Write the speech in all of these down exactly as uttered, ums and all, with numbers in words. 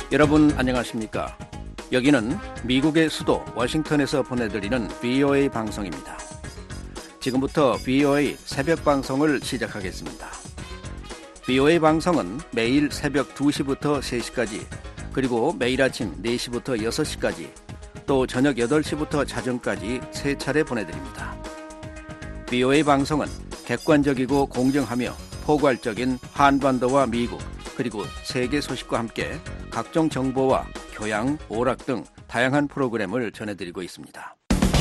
여러분 안녕하십니까? 여기는 미국의 수도 워싱턴에서 보내드리는 브이오에이 방송입니다. 지금부터 브이오에이 새벽 방송을 시작하겠습니다. 브이오에이 방송은 매일 새벽 두 시부터 세 시까지, 그리고 매일 아침 네 시부터 여섯 시까지, 또 저녁 여덟 시부터 자정까지 세 차례 보내드립니다. 브이오에이 방송은 객관적이고 공정하며 포괄적인 한반도와 미국, 그리고 세계 소식과 함께 각종 정보와 교양, 오락 등 다양한 프로그램을 전해드리고 있습니다.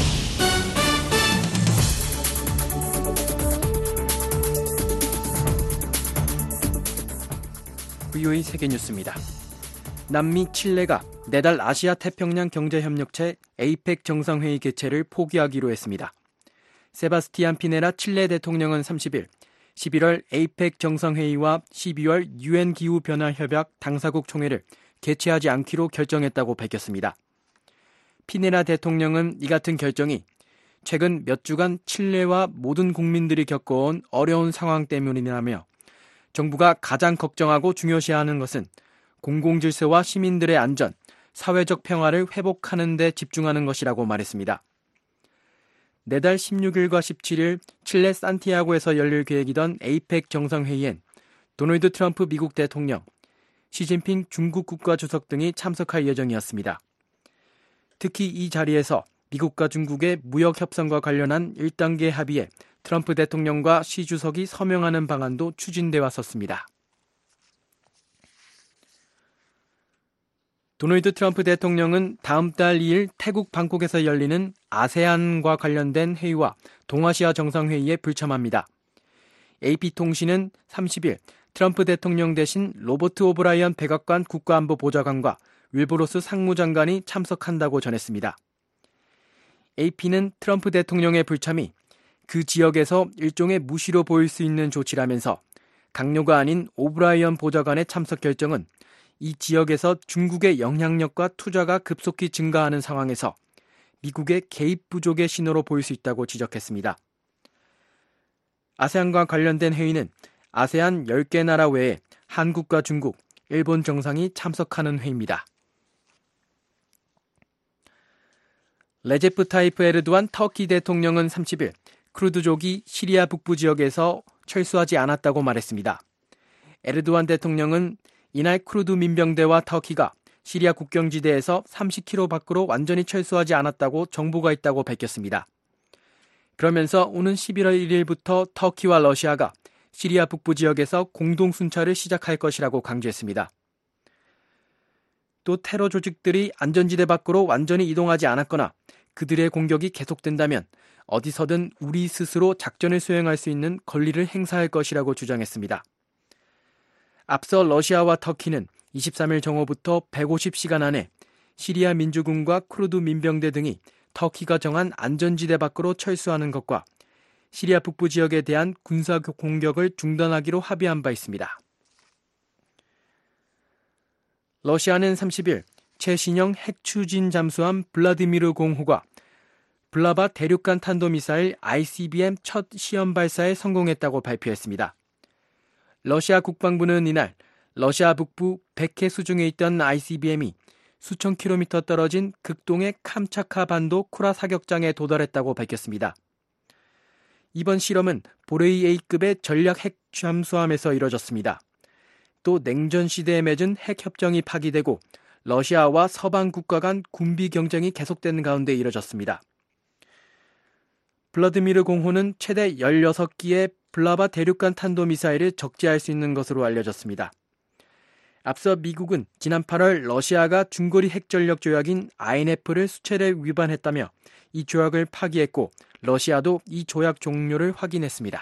브이오에이 세계뉴스입니다. 남미 칠레가 내달 아시아 태평양 경제협력체 에이펙 정상회의 개최를 포기하기로 했습니다. 세바스티안 피네라 칠레 대통령은 삼십 일 십일월 에이펙 정상회의와 십이월 유엔 기후변화협약 당사국 총회를 개최하지 않기로 결정했다고 밝혔습니다. 피네라 대통령은 이 같은 결정이 최근 몇 주간 칠레와 모든 국민들이 겪어온 어려운 상황 때문이라며, 정부가 가장 걱정하고 중요시하는 것은 공공질서와 시민들의 안전, 사회적 평화를 회복하는 데 집중하는 것이라고 말했습니다. 내달 십육 일과 십칠 일 칠레 산티아고에서 열릴 계획이던 에이펙 정상회의엔 도널드 트럼프 미국 대통령, 시진핑 중국 국가주석 등이 참석할 예정이었습니다. 특히 이 자리에서 미국과 중국의 무역 협상과 관련한 일 단계 합의에 트럼프 대통령과 시 주석이 서명하는 방안도 추진돼 왔었습니다. 도널드 트럼프 대통령은 다음 달 이 일 태국 방콕에서 열리는 아세안과 관련된 회의와 동아시아 정상회의에 불참합니다. 에이피통신은 삼십 일 트럼프 대통령 대신 로버트 오브라이언 백악관 국가안보보좌관과 윌버로스 상무장관이 참석한다고 전했습니다. 에이피는 트럼프 대통령의 불참이 그 지역에서 일종의 무시로 보일 수 있는 조치라면서, 강요가 아닌 오브라이언 보좌관의 참석 결정은 이 지역에서 중국의 영향력과 투자가 급속히 증가하는 상황에서 미국의 개입 부족의 신호로 보일 수 있다고 지적했습니다. 아세안과 관련된 회의는 아세안 열 개 나라 외에 한국과 중국, 일본 정상이 참석하는 회의입니다. 레제프 타이프 에르도안 터키 대통령은 삼십 일 쿠르드족이 시리아 북부 지역에서 철수하지 않았다고 말했습니다. 에르도안 대통령은 이날 쿠르드 민병대와 터키가 시리아 국경지대에서 삼십 킬로미터 밖으로 완전히 철수하지 않았다고 정보가 있다고 밝혔습니다. 그러면서 오는 십일월 일 일부터 터키와 러시아가 시리아 북부 지역에서 공동 순찰을 시작할 것이라고 강조했습니다. 또 테러 조직들이 안전지대 밖으로 완전히 이동하지 않았거나 그들의 공격이 계속된다면 어디서든 우리 스스로 작전을 수행할 수 있는 권리를 행사할 것이라고 주장했습니다. 앞서 러시아와 터키는 이십삼 일 정오부터 백오십 시간 안에 시리아 민주군과 쿠르드 민병대 등이 터키가 정한 안전지대 밖으로 철수하는 것과 시리아 북부 지역에 대한 군사 공격을 중단하기로 합의한 바 있습니다. 러시아는 삼십 일 최신형 핵추진 잠수함 블라디미르 공호가 블라바 대륙간 탄도미사일 아이씨비엠 첫 시험 발사에 성공했다고 발표했습니다. 러시아 국방부는 이날 러시아 북부 백해 수중에 있던 아이씨비엠이 수천 킬로미터 떨어진 극동의 캄차카 반도 쿠라 사격장에 도달했다고 밝혔습니다. 이번 실험은 보레이 A급의 전략 핵 잠수함에서 이뤄졌습니다. 또 냉전 시대에 맺은 핵 협정이 파기되고 러시아와 서방 국가 간 군비 경쟁이 계속되는 가운데 이뤄졌습니다. 블라디미르 공호는 최대 열여섯 기의 블라바 대륙간 탄도미사일을 적재할 수 있는 것으로 알려졌습니다. 앞서 미국은 지난 팔월 러시아가 중거리 핵전력 조약인 아이엔에프를 수차례 위반했다며 이 조약을 파기했고, 러시아도 이 조약 종료를 확인했습니다.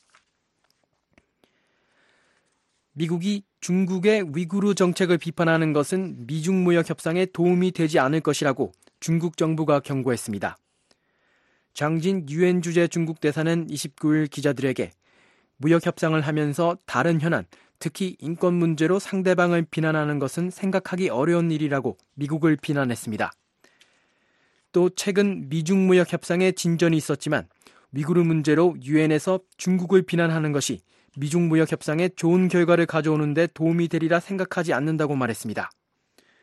미국이 중국의 위구르 정책을 비판하는 것은 미중 무역 협상에 도움이 되지 않을 것이라고 중국 정부가 경고했습니다. 장진 유엔 주재 중국 대사는 이십구 일 기자들에게 무역 협상을 하면서 다른 현안, 특히 인권 문제로 상대방을 비난하는 것은 생각하기 어려운 일이라고 미국을 비난했습니다. 또 최근 미중 무역 협상에 진전이 있었지만 위구르 문제로 유엔에서 중국을 비난하는 것이 미중 무역 협상에 좋은 결과를 가져오는 데 도움이 되리라 생각하지 않는다고 말했습니다.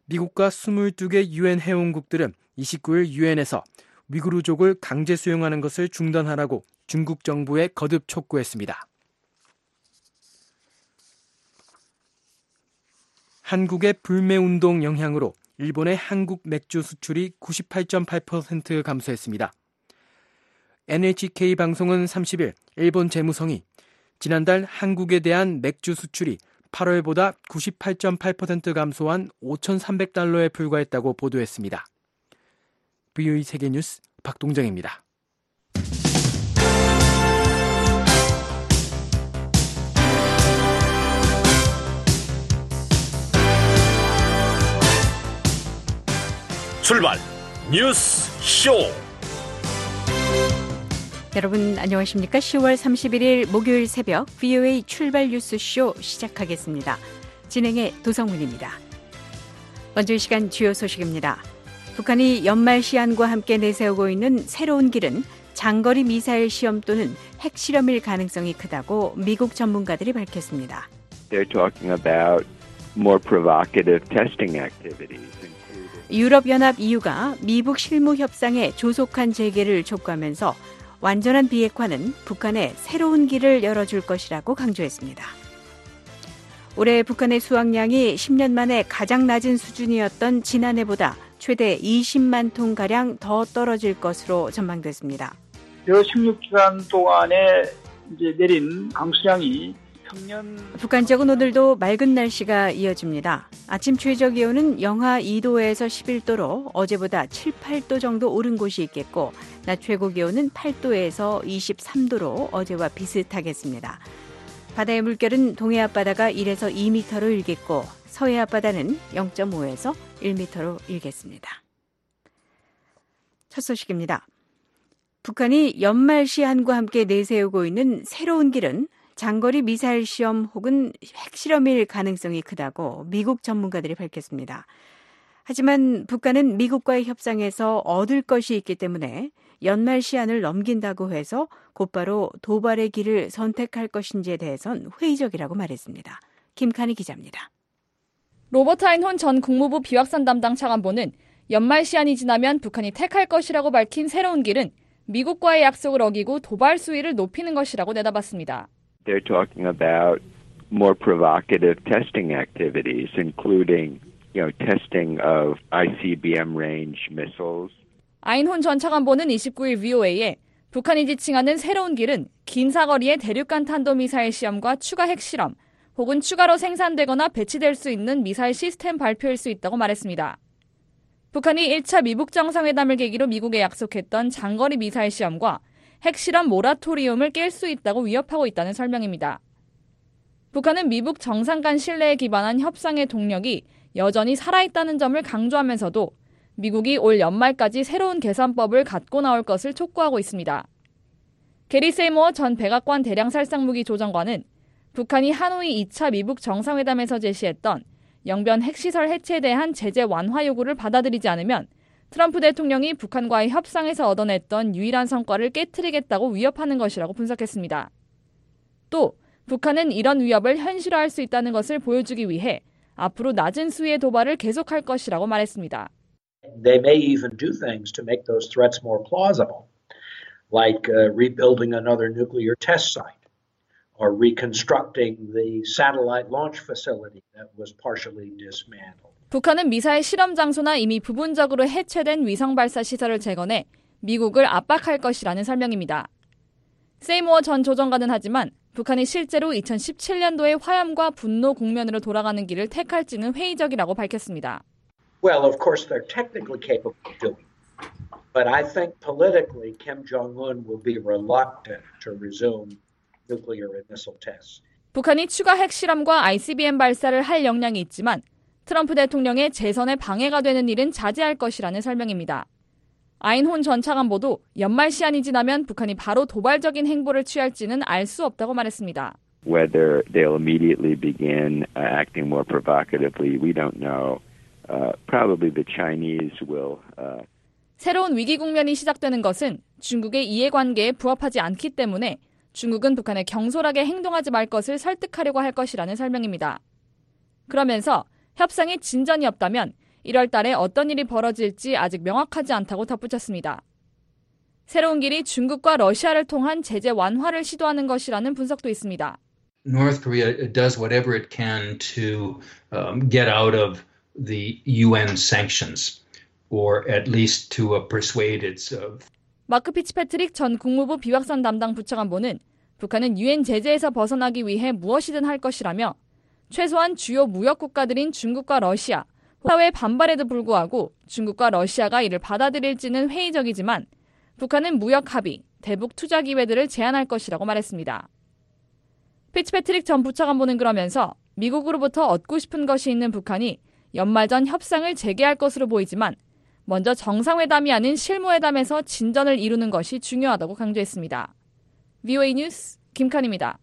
미국과 이십이 개 유엔 회원국들은 이십구 일 유엔에서 위구르족을 강제 수용하는 것을 중단하라고 중국 정부에 거듭 촉구했습니다. 한국의 불매운동 영향으로 일본의 한국 맥주 수출이 구십팔 점 팔 퍼센트 감소했습니다. 엔에이치케이 방송은 삼십 일 일본 재무성이 지난달 한국에 대한 맥주 수출이 팔월보다 구십팔 점 팔 퍼센트 감소한 오천삼백 달러에 불과했다고 보도했습니다. 브이오에이 세계뉴스 박동정입니다. 출발 뉴스 쇼. 여러분 안녕하십니까? 시월 삼십일일 목요일 새벽 브이오에이 출발 뉴스 쇼 시작하겠습니다. 진행의 도성훈입니다. 먼저 이 시간 주요 소식입니다. 북한이 연말 시한과 함께 내세우고 있는 새로운 길은 장거리 미사일 시험 또는 핵실험일 가능성이 크다고 미국 전문가들이 밝혔습니다. They're talking about more provocative testing activities. 유럽연합 이유가 미북 실무 협상의 조속한 재개를 촉구하면서 완전한 비핵화는 북한에 새로운 길을 열어줄 것이라고 강조했습니다. 올해 북한의 수확량이 십 년 만에 가장 낮은 수준이었던 지난해보다 최대 이십만 톤가량 더 떨어질 것으로 전망됐습니다. 저 십육 주간 동안에 이제 내린 강수량이 평년... 북한 지역은 오늘도 맑은 날씨가 이어집니다. 아침 최저 기온은 영하 이 도에서 십일 도로 어제보다 칠, 팔 도 정도 오른 곳이 있겠고 낮 최고 기온은 팔 도에서 이십삼 도로 어제와 비슷하겠습니다. 바다의 물결은 동해 앞바다가 일에서 이 미터로 일겠고 서해 앞바다는 영 점 오에서 일 미터로 일겠습니다. 첫 소식입니다. 북한이 연말 시한과 함께 내세우고 있는 새로운 길은 장거리 미사일 시험 혹은 핵실험일 가능성이 크다고 미국 전문가들이 밝혔습니다. 하지만 북한은 미국과의 협상에서 얻을 것이 있기 때문에 연말 시한을 넘긴다고 해서 곧바로 도발의 길을 선택할 것인지에 대해선 회의적이라고 말했습니다. 김칸희 기자입니다. 로버트 아인혼 전 국무부 비확산 담당 차관보는 연말 시한이 지나면 북한이 택할 것이라고 밝힌 새로운 길은 미국과의 약속을 어기고 도발 수위를 높이는 것이라고 내다봤습니다. They're talking about more provocative testing activities, including, you know, testing of 아이씨비엠 range missiles. 아인혼 전 차관보는 이십구 일 브이오에이에 북한이 지칭하는 새로운 길은 긴 사거리의 대륙간 탄도미사일 시험과 추가 핵실험, 혹은 추가로 생산되거나 배치될 수 있는 미사일 시스템 발표일 수 있다고 말했습니다. 북한이 일 차 미북 정상회담을 계기로 미국에 약속했던 장거리 미사일 시험과 핵실험 모라토리움을 깰 수 있다고 위협하고 있다는 설명입니다. 북한은 미북 정상 간 신뢰에 기반한 협상의 동력이 여전히 살아있다는 점을 강조하면서도 미국이 올 연말까지 새로운 개선법을 갖고 나올 것을 촉구하고 있습니다. 게리 세이모어 전 백악관 대량살상무기 조정관은 북한이 하노이 이 차 미북 정상회담에서 제시했던 영변 핵시설 해체에 대한 제재 완화 요구를 받아들이지 않으면 트럼프 대통령이 북한과의 협상에서 얻어냈던 유일한 성과를 깨트리겠다고 위협하는 것이라고 분석했습니다. 또 북한은 이런 위협을 현실화할 수 있다는 것을 보여주기 위해 앞으로 낮은 수위의 도발을 계속할 것이라고 말했습니다. They may even do things to make those threats more plausible, like uh, rebuilding another nuclear test site or reconstructing the satellite launch facility that was partially dismantled. 북한은 미사일 실험 장소나 이미 부분적으로 해체된 위성 발사 시설을 재건해 미국을 압박할 것이라는 설명입니다. 세이모어 전 조정관은 하지만 북한이 실제로 이천십칠 년도의 화염과 분노 국면으로 돌아가는 길을 택할지는 회의적이라고 밝혔습니다. Well, of course, they're technically capable of doing it. But I think politically, Kim Jong-un will be reluctant to resume nuclear and missile tests. 북한이 추가 핵실험과 아이씨비엠 발사를 할 역량이 있지만 트럼프 대통령의 재선에 방해가 되는 일은 자제할 것이라는 설명입니다. 아인혼 전 차관보도 연말 시한이 지나면 북한이 바로 도발적인 행보를 취할지는 알 수 없다고 말했습니다. Whether they'll immediately begin uh, acting more provocatively, we don't know. Uh, probably the Chinese will. Uh... 새로운 위기 국면이 시작되는 것은 중국의 이해관계에 부합하지 않기 때문에 중국은 북한에 경솔하게 행동하지 말 것을 설득하려고 할 것이라는 설명입니다. 그러면서 협상에 진전이 없다면 일월 달에 어떤 일이 벌어질지 아직 명확하지 않다고 덧붙였습니다. 새로운 길이 중국과 러시아를 통한 제재 완화를 시도하는 것이라는 분석도 있습니다. North Korea does whatever it can to um, get out of the U N sanctions, or at least to uh, persuade its. Uh... 마크 피츠패트릭 전 국무부 비확산 담당 부차관보는 북한은 유엔 제재에서 벗어나기 위해 무엇이든 할 것이라며 최소한 주요 무역 국가들인 중국과 러시아, 사회의 반발에도 불구하고 중국과 러시아가 이를 받아들일지는 회의적이지만 북한은 무역 합의, 대북 투자 기회들을 제한할 것이라고 말했습니다. 피츠패트릭 전 부차관보는 그러면서 미국으로부터 얻고 싶은 것이 있는 북한이 연말 전 협상을 재개할 것으로 보이지만 먼저 정상회담이 아닌 실무회담에서 진전을 이루는 것이 중요하다고 강조했습니다. 브이오에이 뉴스 김칸입니다.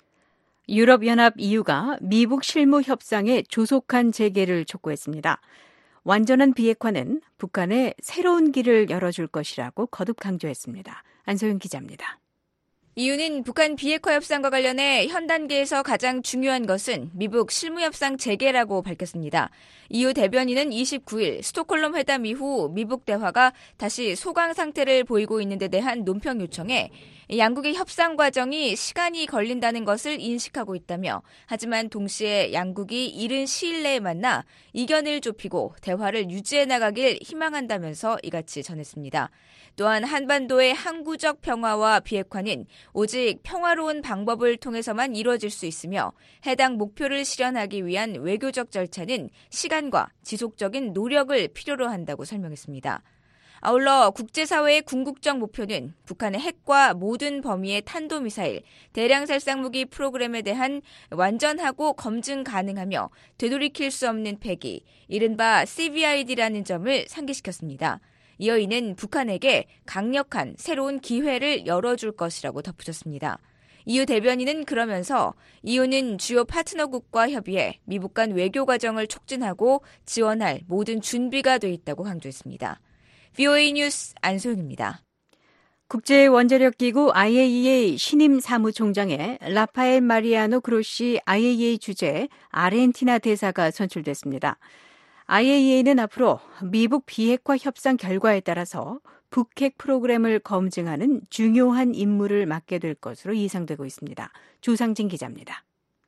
유럽연합 이유가 미북 실무 협상의 조속한 재개를 촉구했습니다. 완전한 비핵화는 북한에 새로운 길을 열어줄 것이라고 거듭 강조했습니다. 안소영 기자입니다. 이유는 북한 비핵화 협상과 관련해 현 단계에서 가장 중요한 것은 미북 실무협상 재개라고 밝혔습니다. 이유 대변인은 이십구일 스톡홀름 회담 이후 미북 대화가 다시 소강 상태를 보이고 있는 데 대한 논평 요청에 양국의 협상 과정이 시간이 걸린다는 것을 인식하고 있다며 하지만 동시에 양국이 이른 시일 내에 만나 이견을 좁히고 대화를 유지해 나가길 희망한다면서 이같이 전했습니다. 또한 한반도의 항구적 평화와 비핵화는 오직 평화로운 방법을 통해서만 이루어질 수 있으며 해당 목표를 실현하기 위한 외교적 절차는 시간과 지속적인 노력을 필요로 한다고 설명했습니다. 아울러 국제사회의 궁극적 목표는 북한의 핵과 모든 범위의 탄도미사일, 대량 살상무기 프로그램에 대한 완전하고 검증 가능하며 되돌이킬 수 없는 폐기, 이른바 씨브이아이디라는 점을 상기시켰습니다. 이어 이는 북한에게 강력한 새로운 기회를 열어줄 것이라고 덧붙였습니다. 이유 대변인은 그러면서 이유는 주요 파트너국과 협의해 미북 간 외교 과정을 촉진하고 지원할 모든 준비가 돼 있다고 강조했습니다. 브이오에이 뉴스 안소영입니다. 국제원자력기구 아이에이이에이 신임 사무총장에 라파엘 마리아노 그로시 아이에이이에이 주재 아르헨티나 대사가 선출됐습니다. 아이에이이에이는 앞으로 미북 비핵화 협상 결과에 따라서 북핵 프로그램을 검증하는 중요한 임무를 맡게 될 것으로 예상되고 있습니다. 조상진 기자입니다.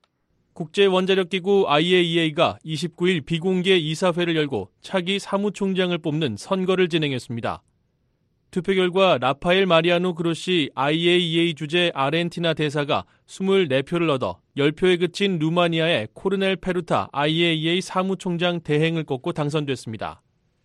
국제원자력기구 아이에이이에이가 이십구일 비공개 이사회를 열고 차기 사무총장을 뽑는 선거를 진행했습니다. 투표 결과 라파엘 마리아노 그로시 아이에이이에이 주재 아르헨티나 대사가 이십사 표를 얻어 십 표에 그친 루마니아의 코르넬 페루타 아이에이이에이 사무총장 대행을 꺾고 당선됐습니다.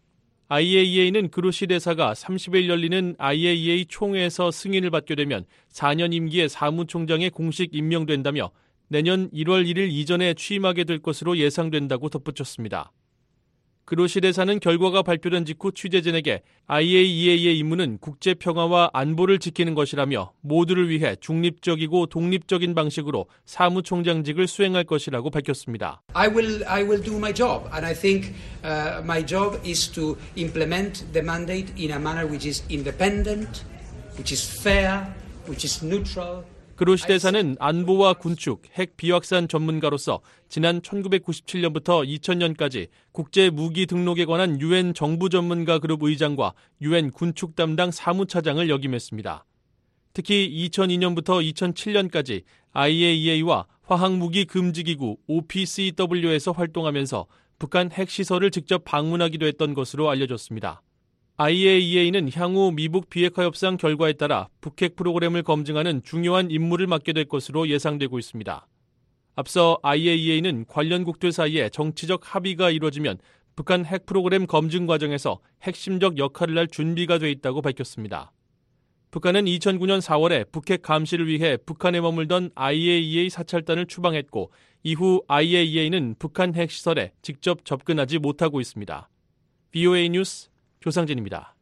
아이에이이에이는 그로시 대사가 삼십일 열리는 아이에이이에이 총회에서 승인을 받게 되면 사 년 임기의 사무총장에 공식 임명된다며 내년 일월 일일 이전에 취임하게 될 것으로 예상된다고 덧붙였습니다. 그로시 대사는 결과가 발표된 직후 취재진에게 아이에이이에이의 임무는 국제평화와 안보를 지키는 것이라며 모두를 위해 중립적이고 독립적인 방식으로 사무총장직을 수행할 것이라고 밝혔습니다. I will, I will do my job, and I think uh, my job is to implement the mandate in a manner which is independent, which is fair, which is neutral. 그로시 대사는 안보와 군축, 핵 비확산 전문가로서 지난 천구백구십칠 년부터 이천 년까지 국제 무기 등록에 관한 유엔 정부 전문가 그룹 의장과 유엔 군축 담당 사무차장을 역임했습니다. 특히 이천이 년부터 이천칠 년까지 아이에이이에이와 화학무기 금지기구 오피씨더블유에서 활동하면서 북한 핵시설을 직접 방문하기도 했던 것으로 알려졌습니다. 아이에이이에이는 향후 미북 비핵화 협상 결과에 따라 북핵 프로그램을 검증하는 중요한 임무를 맡게 될 것으로 예상되고 있습니다. 앞서 아이에이이에이는 관련국들 사이에 정치적 합의가 이루어지면 북한 핵 프로그램 검증 과정에서 핵심적 역할을 할 준비가 돼 있다고 밝혔습니다. 북한은 이천구 년 사월에 북핵 감시를 위해 북한에 머물던 아이에이이에이 사찰단을 추방했고 이후 아이에이이에이는 북한 핵시설에 직접 접근하지 못하고 있습니다. 브이오에이 뉴스 조상진입니다.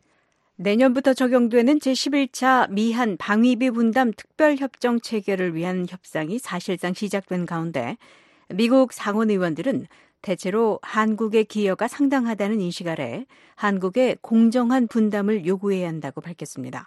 내년부터 적용되는 제십일 차 미한 방위비 분담 특별협정 체결을 위한 협상이 사실상 시작된 가운데 미국 상원 의원들은 대체로 한국의 기여가 상당하다는 인식 아래 한국의 공정한 분담을 요구해야 한다고 밝혔습니다.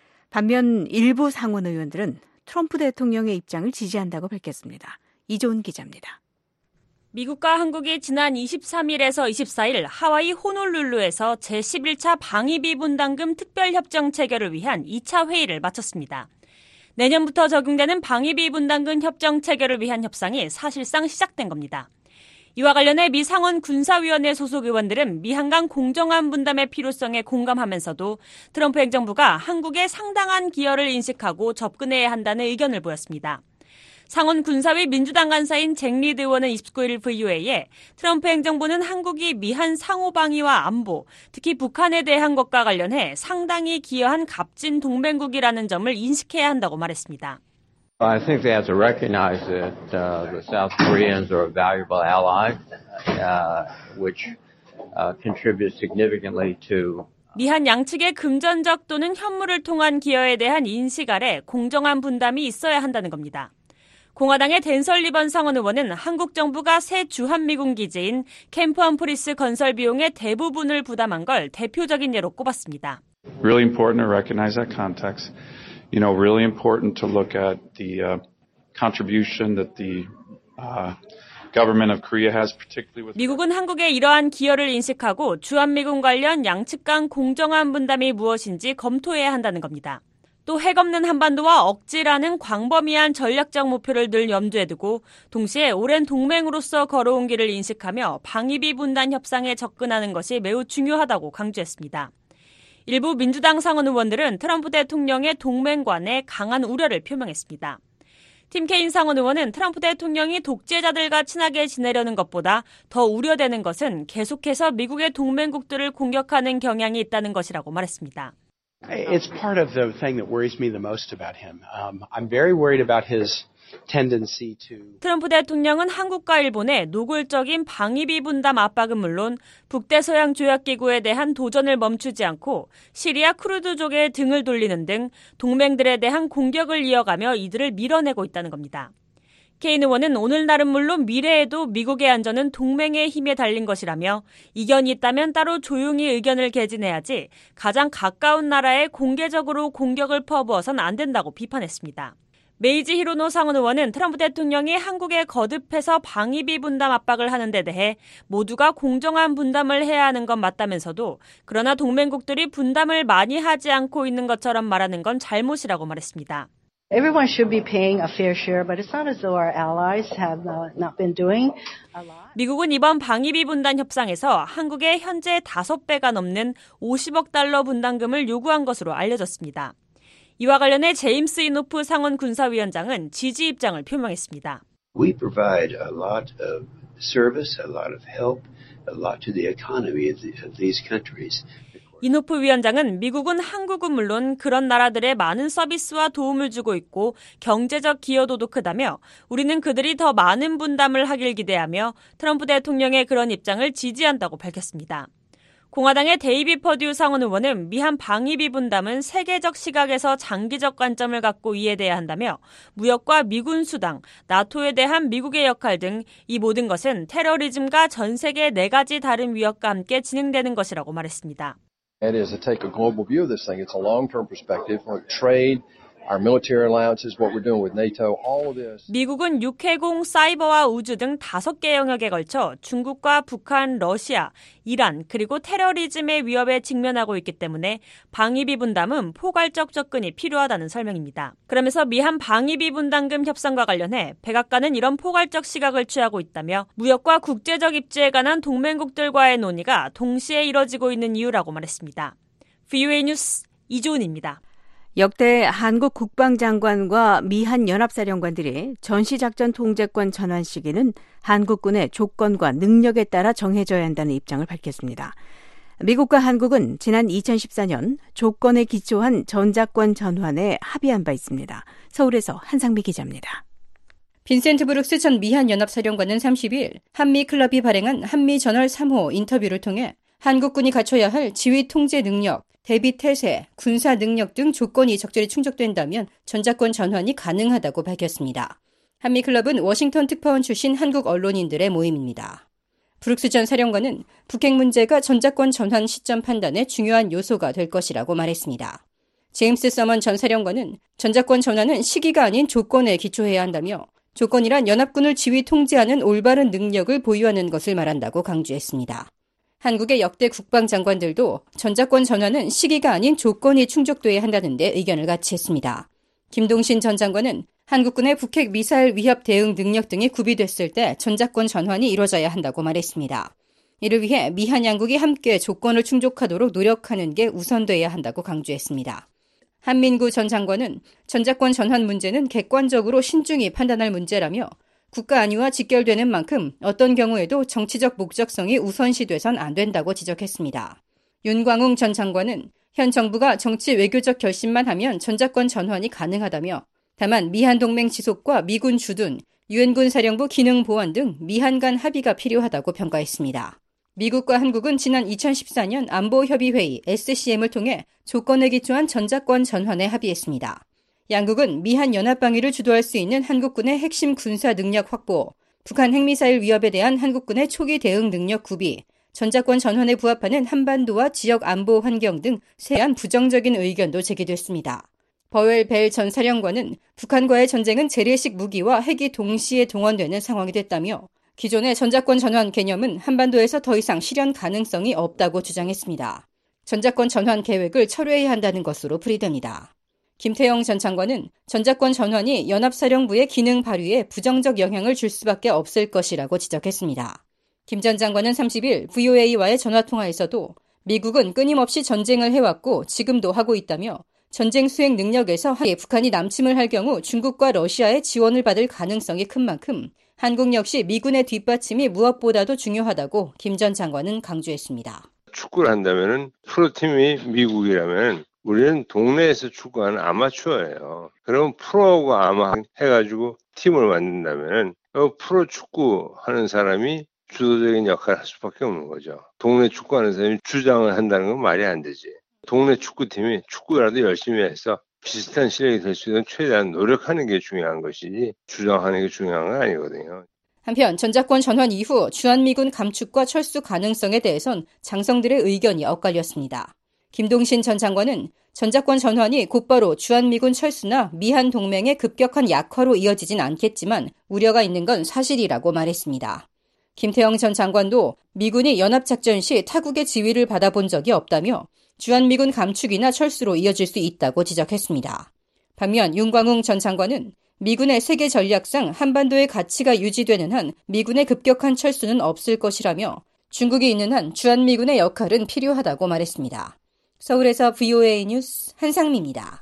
반면 일부 상원 의원들은 트럼프 대통령의 입장을 지지한다고 밝혔습니다. 이조은 기자입니다. 미국과 한국이 지난 이십삼일에서 이십사일 하와이 호놀룰루에서 제십일 차 방위비 분담금 특별협정 체결을 위한 이 차 회의를 마쳤습니다. 내년부터 적용되는 방위비 분담금 협정 체결을 위한 협상이 사실상 시작된 겁니다. 이와 관련해 미 상원 군사위원회 소속 의원들은 미한 간 공정한 분담의 필요성에 공감하면서도 트럼프 행정부가 한국에 상당한 기여를 인식하고 접근해야 한다는 의견을 보였습니다. 상원 군사위 민주당 간사인 잭 리드 의원은 이십구일 브이오에이에 트럼프 행정부는 한국이 미한 상호방위와 안보, 특히 북한에 대한 것과 관련해 상당히 기여한 값진 동맹국이라는 점을 인식해야 한다고 말했습니다. I think they have to recognize that uh, the South Koreans are a valuable ally, uh, which uh, contributes significantly to 미한 양측의 금전적 또는 현물을 통한 기여에 대한 인식 아래 공정한 분담이 있어야 한다는 겁니다. 공화당의 댄 설리번 상원 의원은 한국 정부가 새 주한미군 기지인 캠프 험프리스 건설 비용의 대부분을 부담한 걸 대표적인 예로 꼽았습니다. Really important to recognize that context. You know, really important to look at the uh, contribution that the uh, government of Korea has, particularly with. 미국은 한국의 이러한 기여를 인식하고 주한미군 관련 양측 간 공정한 분담이 무엇인지 검토해야 한다는 겁니다. 또 핵 없는 한반도와 억지라는 광범위한 전략적 목표를 늘 염두에 두고 동시에 오랜 동맹으로서 걸어온 길을 인식하며 방위비 분담 협상에 접근하는 것이 매우 중요하다고 강조했습니다. 일부 민주당 상원 의원들은 트럼프 대통령의 동맹관에 강한 우려를 표명했습니다. 팀 케인 상원 의원은 트럼프 대통령이 독재자들과 친하게 지내려는 것보다 더 우려되는 것은 계속해서 미국의 동맹국들을 공격하는 경향이 있다는 것이라고 말했습니다. It's part of the thing that worries me the most about him. Um, I'm very worried about his tendency to. 트럼프 대통령은 한국과 일본의 노골적인 방위비 분담 압박은 물론 북대서양 조약기구에 대한 도전을 멈추지 않고 시리아 쿠르드족에 등을 돌리는 등 동맹들에 대한 공격을 이어가며 이들을 밀어내고 있다는 겁니다. 케인 의원은 오늘날은 물론 미래에도 미국의 안전은 동맹의 힘에 달린 것이라며 이견이 있다면 따로 조용히 의견을 개진해야지 가장 가까운 나라에 공개적으로 공격을 퍼부어선 안 된다고 비판했습니다. 메이지 히로노 상원 의원은 트럼프 대통령이 한국에 거듭해서 방위비 분담 압박을 하는 데 대해 모두가 공정한 분담을 해야 하는 건 맞다면서도 그러나 동맹국들이 분담을 많이 하지 않고 있는 것처럼 말하는 건 잘못이라고 말했습니다. Everyone should be paying a fair share, but it's not as though our allies have not been doing a lot. 미국은 이번 방위비 분담 협상에서 한국에 현재 다섯 배가 넘는 오십억 달러 분담금을 요구한 것으로 알려졌습니다. 이와 관련해 제임스 이노프 상원 군사위원장은 지지 입장을 표명했습니다. We provide a lot of service, a lot of help, a lot to the economy of, the, of these countries. 이노프 위원장은 미국은 한국은 물론 그런 나라들의 많은 서비스와 도움을 주고 있고 경제적 기여도도 크다며 우리는 그들이 더 많은 분담을 하길 기대하며 트럼프 대통령의 그런 입장을 지지한다고 밝혔습니다. 공화당의 데이비 퍼듀 상원 의원은 미한 방위비 분담은 세계적 시각에서 장기적 관점을 갖고 이해돼야 한다며 무역과 미군 수당, 나토에 대한 미국의 역할 등 이 모든 것은 테러리즘과 전 세계 네 가지 다른 위협과 함께 진행되는 것이라고 말했습니다. That is to take a global view of this thing. It's a long-term perspective. Like trade, our military alliances, what we're doing with NATO, all of this. 미국은 육해공, 사이버와 우주 등 다섯 개 영역에 걸쳐 중국과 북한, 러시아, 이란 그리고 테러리즘의 위협에 직면하고 있기 때문에 방위비 분담은 포괄적 접근이 필요하다는 설명입니다. 그러면서 미한 방위비 분담금 협상과 관련해 백악관은 이런 포괄적 시각을 취하고 있다며 무역과 국제적 입지에 관한 동맹국들과의 논의가 동시에 이뤄지고 있는 이유라고 말했습니다. 브이오에이 뉴스 이조은입니다. 역대 한국 국방장관과 미한 연합사령관들이 전시작전 통제권 전환 시기는 한국군의 조건과 능력에 따라 정해져야 한다는 입장을 밝혔습니다. 미국과 한국은 지난 이천십사 년 조건에 기초한 전작권 전환에 합의한 바 있습니다. 서울에서 한상미 기자입니다. 빈센트 브룩스 전 미한 연합사령관은 삼십일 한미 클럽이 발행한 한미 저널 삼 호 인터뷰를 통해 한국군이 갖춰야 할 지휘 통제 능력, 대비 태세, 군사 능력 등 조건이 적절히 충족된다면 전작권 전환이 가능하다고 밝혔습니다. 한미클럽은 워싱턴 특파원 출신 한국 언론인들의 모임입니다. 브룩스 전 사령관은 북핵 문제가 전작권 전환 시점 판단에 중요한 요소가 될 것이라고 말했습니다. 제임스 서먼 전 사령관은 전작권 전환은 시기가 아닌 조건에 기초해야 한다며 조건이란 연합군을 지휘 통제하는 올바른 능력을 보유하는 것을 말한다고 강조했습니다. 한국의 역대 국방장관들도 전작권 전환은 시기가 아닌 조건이 충족돼야 한다는 데 의견을 같이 했습니다. 김동신 전 장관은 한국군의 북핵 미사일 위협 대응 능력 등이 구비됐을 때 전작권 전환이 이뤄져야 한다고 말했습니다. 이를 위해 미한 양국이 함께 조건을 충족하도록 노력하는 게 우선돼야 한다고 강조했습니다. 한민구 전 장관은 전작권 전환 문제는 객관적으로 신중히 판단할 문제라며 국가 안위와 직결되는 만큼 어떤 경우에도 정치적 목적성이 우선시돼선 안 된다고 지적했습니다. 윤광웅 전 장관은 현 정부가 정치 외교적 결심만 하면 전작권 전환이 가능하다며 다만 미한 동맹 지속과 미군 주둔, 유엔군 사령부 기능 보완 등 미한 간 합의가 필요하다고 평가했습니다. 미국과 한국은 지난 이천십사 년 안보협의회의 에스씨엠을 통해 조건에 기초한 전작권 전환에 합의했습니다. 양국은 미한 연합방위를 주도할 수 있는 한국군의 핵심 군사 능력 확보, 북한 핵미사일 위협에 대한 한국군의 초기 대응 능력 구비, 전작권 전환에 부합하는 한반도와 지역 안보 환경 등 세한 부정적인 의견도 제기됐습니다. 버웰 벨 전 사령관은 북한과의 전쟁은 재래식 무기와 핵이 동시에 동원되는 상황이 됐다며 기존의 전작권 전환 개념은 한반도에서 더 이상 실현 가능성이 없다고 주장했습니다. 전작권 전환 계획을 철회해야 한다는 것으로 풀이됩니다. 김태영 전 장관은 전작권 전환이 연합사령부의 기능 발휘에 부정적 영향을 줄 수밖에 없을 것이라고 지적했습니다. 김 전 장관은 삼십 일 브이오에이와의 전화통화에서도 미국은 끊임없이 전쟁을 해왔고 지금도 하고 있다며 전쟁 수행 능력에서 북한이 남침을 할 경우 중국과 러시아의 지원을 받을 가능성이 큰 만큼 한국 역시 미군의 뒷받침이 무엇보다도 중요하다고 김 전 장관은 강조했습니다. 축구를 한다면 프로팀이 미국이라면 우리는 동네에서 축구하는 아마추어예요. 그럼 프로하고 아마 해가지고 팀을 만든다면 프로 축구하는 사람이 주도적인 역할을 할 수밖에 없는 거죠. 동네 축구하는 사람이 주장을 한다는 건 말이 안 되지. 동네 축구팀이 축구라도 열심히 해서 비슷한 실력이 될 수 있는 최대한 노력하는 게 중요한 것이지 주장하는 게 중요한 건 아니거든요. 한편 전작권 전환 이후 주한미군 감축과 철수 가능성에 대해선 장성들의 의견이 엇갈렸습니다. 김동신 전 장관은 전작권 전환이 곧바로 주한미군 철수나 미한 동맹의 급격한 약화로 이어지진 않겠지만 우려가 있는 건 사실이라고 말했습니다. 김태영 전 장관도 미군이 연합작전 시 타국의 지휘를 받아본 적이 없다며 주한미군 감축이나 철수로 이어질 수 있다고 지적했습니다. 반면 윤광웅 전 장관은 미군의 세계 전략상 한반도의 가치가 유지되는 한 미군의 급격한 철수는 없을 것이라며 중국이 있는 한 주한미군의 역할은 필요하다고 말했습니다. 서울에서 브이오에이 뉴스 한상미입니다.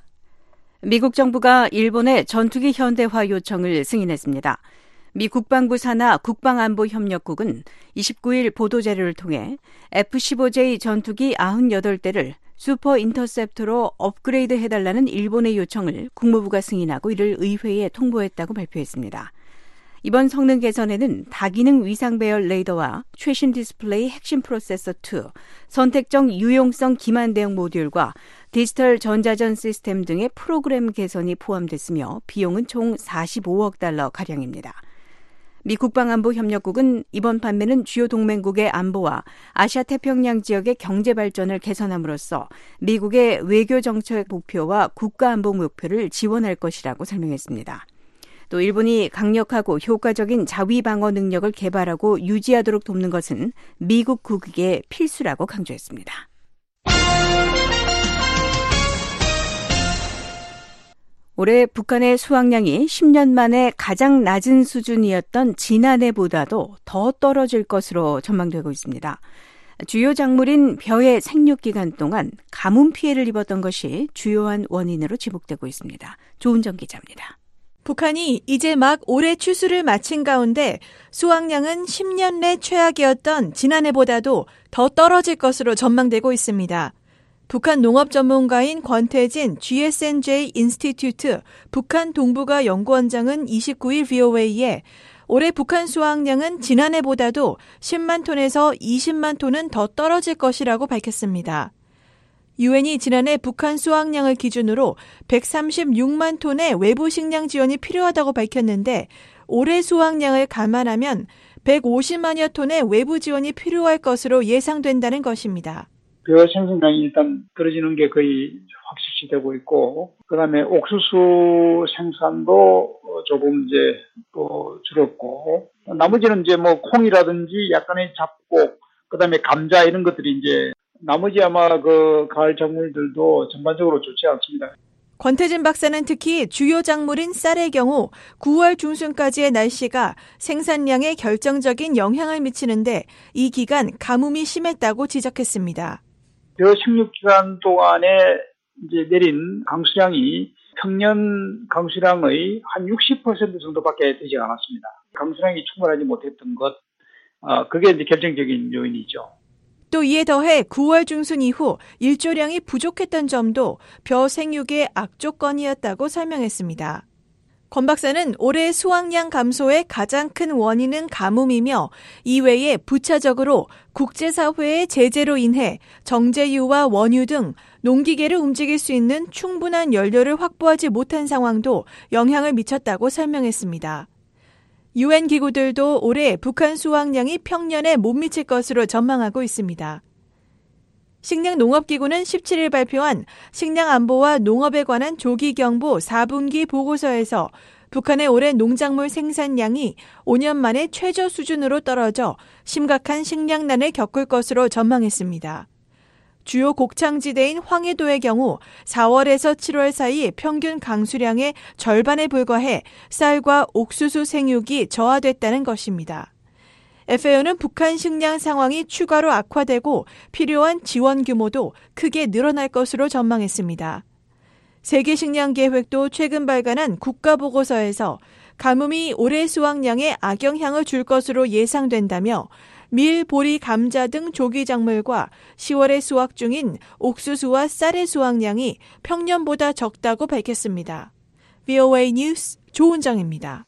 미국 정부가 일본의 전투기 현대화 요청을 승인했습니다. 미 국방부 산하 국방안보협력국은 이십구 일 보도자료를 통해 에프 십오 제이 전투기 구십팔 대를 슈퍼 인터셉터로 업그레이드 해달라는 일본의 요청을 국무부가 승인하고 이를 의회에 통보했다고 발표했습니다. 이번 성능 개선에는 다기능 위상 배열 레이더와 최신 디스플레이 핵심 프로세서 이, 선택적 유용성 기만 대응 모듈과 디지털 전자전 시스템 등의 프로그램 개선이 포함됐으며 비용은 총 사십오억 달러가량입니다. 미 국방안보협력국은 이번 판매는 주요 동맹국의 안보와 아시아 태평양 지역의 경제 발전을 개선함으로써 미국의 외교 정책 목표와 국가 안보 목표를 지원할 것이라고 설명했습니다. 또 일본이 강력하고 효과적인 자위 방어 능력을 개발하고 유지하도록 돕는 것은 미국 국익의 필수라고 강조했습니다. 올해 북한의 수확량이 십 년 만에 가장 낮은 수준이었던 지난해보다도 더 떨어질 것으로 전망되고 있습니다. 주요 작물인 벼의 생육기간 동안 가뭄 피해를 입었던 것이 주요한 원인으로 지목되고 있습니다. 조은정 기자입니다. 북한이 이제 막 올해 추수를 마친 가운데 수확량은 십 년 내 최악이었던 지난해보다도 더 떨어질 것으로 전망되고 있습니다. 북한 농업 전문가인 권태진 지에스엔제이 인스티튜트 북한 동북아 연구원장은 이십구 일 브이오에이에 올해 북한 수확량은 지난해보다도 십만 톤에서 이십만 톤은 더 떨어질 것이라고 밝혔습니다. 유엔이 지난해 북한 수확량을 기준으로 백삼십육만 톤의 외부 식량 지원이 필요하다고 밝혔는데 올해 수확량을 감안하면 백오십만여 톤의 외부 지원이 필요할 것으로 예상된다는 것입니다. 벼 생산량이 일단 떨어지는 게 거의 되고 있고, 그 다음에 옥수수 생산도 조금 이제 또 줄었고, 나머지는 이제 뭐 콩이라든지 약간의 잡곡, 그 다음에 감자 이런 것들이 이제 나머지 아마 그 가을 작물들도 전반적으로 좋지 않습니다. 권태진 박사는 특히 주요 작물인 쌀의 경우 구월 중순까지의 날씨가 생산량에 결정적인 영향을 미치는데 이 기간 가뭄이 심했다고 지적했습니다. 벼 식육 기간 동안에 이제 내린 강수량이 평년 강수량의 한 육십 퍼센트 정도밖에 되지 않았습니다. 강수량이 충분하지 못했던 것, 어, 그게 이제 결정적인 요인이죠. 또 이에 더해 구월 중순 이후 일조량이 부족했던 점도 벼 생육의 악조건이었다고 설명했습니다. 권 박사는 올해 수확량 감소의 가장 큰 원인은 가뭄이며 이외에 부차적으로 국제사회의 제재로 인해 정제유와 원유 등 농기계를 움직일 수 있는 충분한 연료를 확보하지 못한 상황도 영향을 미쳤다고 설명했습니다. 유엔 기구들도 올해 북한 수확량이 평년에 못 미칠 것으로 전망하고 있습니다. 식량농업기구는 십칠 일 발표한 식량안보와 농업에 관한 조기경보 사 분기 보고서에서 북한의 올해 농작물 생산량이 오 년 만에 최저 수준으로 떨어져 심각한 식량난을 겪을 것으로 전망했습니다. 주요 곡창지대인 황해도의 경우 사월에서 칠월 사이 평균 강수량의 절반에 불과해 쌀과 옥수수 생육이 저하됐다는 것입니다. 에프에이오는 북한 식량 상황이 추가로 악화되고 필요한 지원 규모도 크게 늘어날 것으로 전망했습니다. 세계식량계획도 최근 발간한 국가보고서에서 가뭄이 올해 수확량에 악영향을 줄 것으로 예상된다며 밀, 보리, 감자 등 조기작물과 시월에 수확 중인 옥수수와 쌀의 수확량이 평년보다 적다고 밝혔습니다. 브이오에이 뉴스 조은정입니다.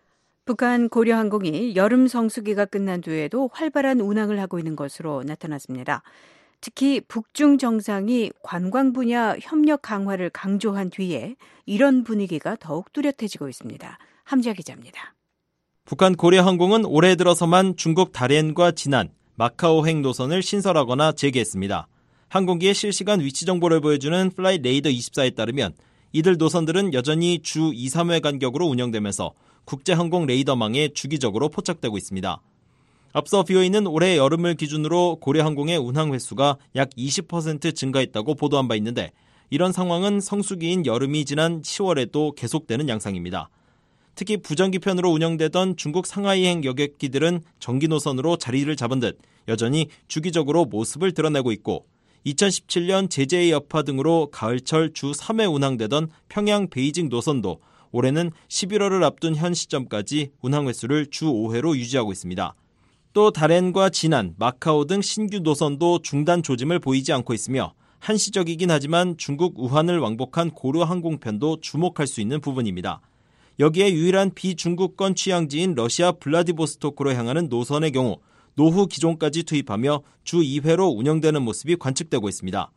북한 고려항공이 여름 성수기가 끝난 뒤에도 활발한 운항을 하고 있는 것으로 나타났습니다. 특히 북중 정상이 관광 분야 협력 강화를 강조한 뒤에 이런 분위기가 더욱 뚜렷해지고 있습니다. 함지아 기자입니다. 북한 고려항공은 올해 들어서만 중국 다롄과 진안, 마카오행 노선을 신설하거나 재개했습니다. 항공기의 실시간 위치 정보를 보여주는 플라잇 레이더 이십사에 따르면 이들 노선들은 여전히 주 이, 삼 회 간격으로 운영되면서 국제항공 레이더망에 주기적으로 포착되고 있습니다. 앞서 브이오에이는 올해 여름을 기준으로 고려항공의 운항 횟수가 약 이십 퍼센트 증가했다고 보도한 바 있는데 이런 상황은 성수기인 여름이 지난 시월에도 계속되는 양상입니다. 특히 부정기편으로 운영되던 중국 상하이행 여객기들은 정기 노선으로 자리를 잡은 듯 여전히 주기적으로 모습을 드러내고 있고 이천십칠 년 제재의 여파 등으로 가을철 주 삼 회 운항되던 평양 베이징 노선도 올해는 십일월을 앞둔 현 시점까지 운항 횟수를 주 오 회로 유지하고 있습니다. 또 다롄과 진안, 마카오 등 신규 노선도 중단 조짐을 보이지 않고 있으며 한시적이긴 하지만 중국 우한을 왕복한 고려 항공편도 주목할 수 있는 부분입니다. 여기에 유일한 비중국권 취향지인 러시아 블라디보스토크로 향하는 노선의 경우 노후 기종까지 투입하며 주 이 회로 운영되는 모습이 관측되고 있습니다.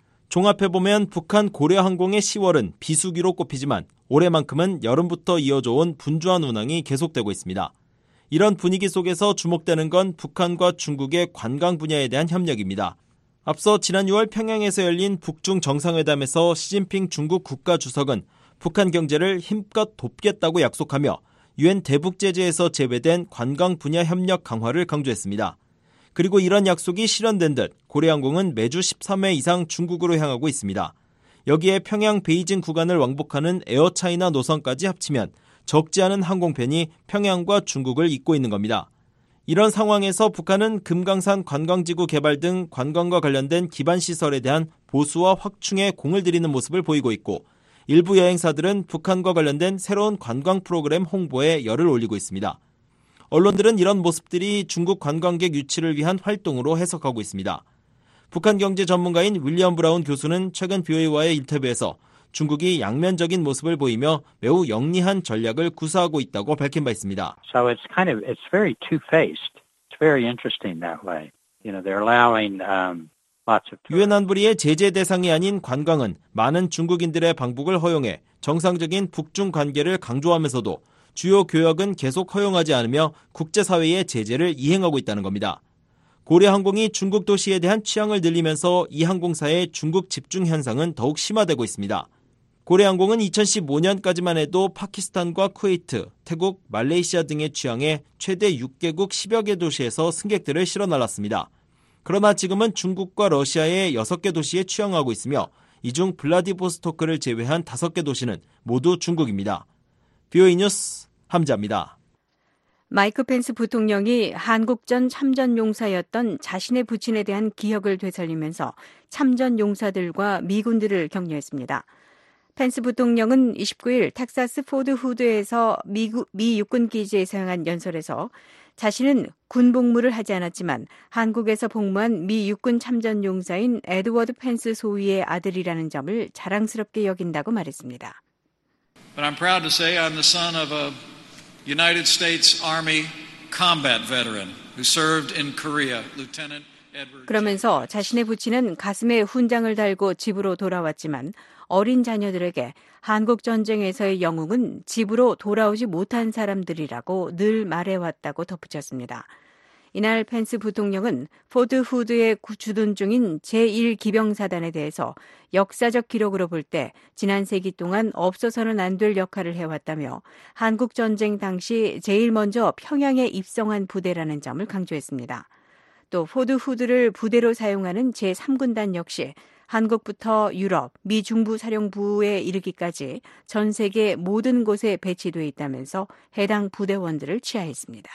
종합해보면 북한 고려항공의 시월은 비수기로 꼽히지만 올해만큼은 여름부터 이어져온 분주한 운항이 계속되고 있습니다. 이런 분위기 속에서 주목되는 건 북한과 중국의 관광 분야에 대한 협력입니다. 앞서 지난 유월 평양에서 열린 북중 정상회담에서 시진핑 중국 국가주석은 북한 경제를 힘껏 돕겠다고 약속하며 유엔 대북 제재에서 제외된 관광 분야 협력 강화를 강조했습니다. 그리고 이런 약속이 실현된 듯 고려항공은 매주 십삼 회 이상 중국으로 향하고 있습니다. 여기에 평양 베이징 구간을 왕복하는 에어차이나 노선까지 합치면 적지 않은 항공편이 평양과 중국을 잇고 있는 겁니다. 이런 상황에서 북한은 금강산 관광지구 개발 등 관광과 관련된 기반시설에 대한 보수와 확충에 공을 들이는 모습을 보이고 있고 일부 여행사들은 북한과 관련된 새로운 관광 프로그램 홍보에 열을 올리고 있습니다. 언론들은 이런 모습들이 중국 관광객 유치를 위한 활동으로 해석하고 있습니다. 북한 경제 전문가인 윌리엄 브라운 교수는 최근 브이오에이와의 인터뷰에서 중국이 양면적인 모습을 보이며 매우 영리한 전략을 구사하고 있다고 밝힌 바 있습니다. So it's kind of it's very two-faced. It's very interesting that way. You know, they're allowing um 유엔 안보리의 제재 대상이 아닌 관광은 많은 중국인들의 방북을 허용해 정상적인 북중 관계를 강조하면서도 주요 교역은 계속 허용하지 않으며 국제사회의 제재를 이행하고 있다는 겁니다. 고려항공이 중국 도시에 대한 취향을 늘리면서 이 항공사의 중국 집중 현상은 더욱 심화되고 있습니다. 고려항공은 이천십오 년까지만 해도 파키스탄과 쿠웨이트, 태국, 말레이시아 등의 취향에 최대 육 개국 십여 개 도시에서 승객들을 실어 날랐습니다. 그러나 지금은 중국과 러시아의 여섯 개 도시에 취항하고 있으며 이 중 블라디보스토크를 제외한 다섯 개 도시는 모두 중국입니다. 비오이 뉴스 함자입니다. 마이크 펜스 부통령이 한국전 참전용사였던 자신의 부친에 대한 기억을 되살리면서 참전용사들과 미군들을 격려했습니다. 펜스 부통령은 이십구 일 텍사스 포드 후드에서 미국, 미 육군 기지에서 행한 연설에서 자신은 군 복무를 하지 않았지만 한국에서 복무한 미 육군 참전용사인 에드워드 펜스 소위의 아들이라는 점을 자랑스럽게 여긴다고 말했습니다. But I'm proud to say I'm the son of a United States Army combat veteran who served in Korea, Lieutenant Edward. 그러면서 자신의 부친은 가슴에 훈장을 달고 집으로 돌아왔지만 어린 자녀들에게 한국 전쟁에서의 영웅은 집으로 돌아오지 못한 사람들이라고 늘 말해왔다고 덧붙였습니다. 이날 펜스 부통령은 포드 후드에 주둔 중인 제일 기병사단에 대해서 역사적 기록으로 볼 때 지난 세기 동안 없어서는 안 될 역할을 해왔다며 한국 전쟁 당시 제일 먼저 평양에 입성한 부대라는 점을 강조했습니다. 또 포드 후드를 부대로 사용하는 제삼 군단 역시 한국부터 유럽, 미 중부 사령부에 이르기까지 전 세계 모든 곳에 배치돼 있다면서 해당 부대원들을 치하했습니다.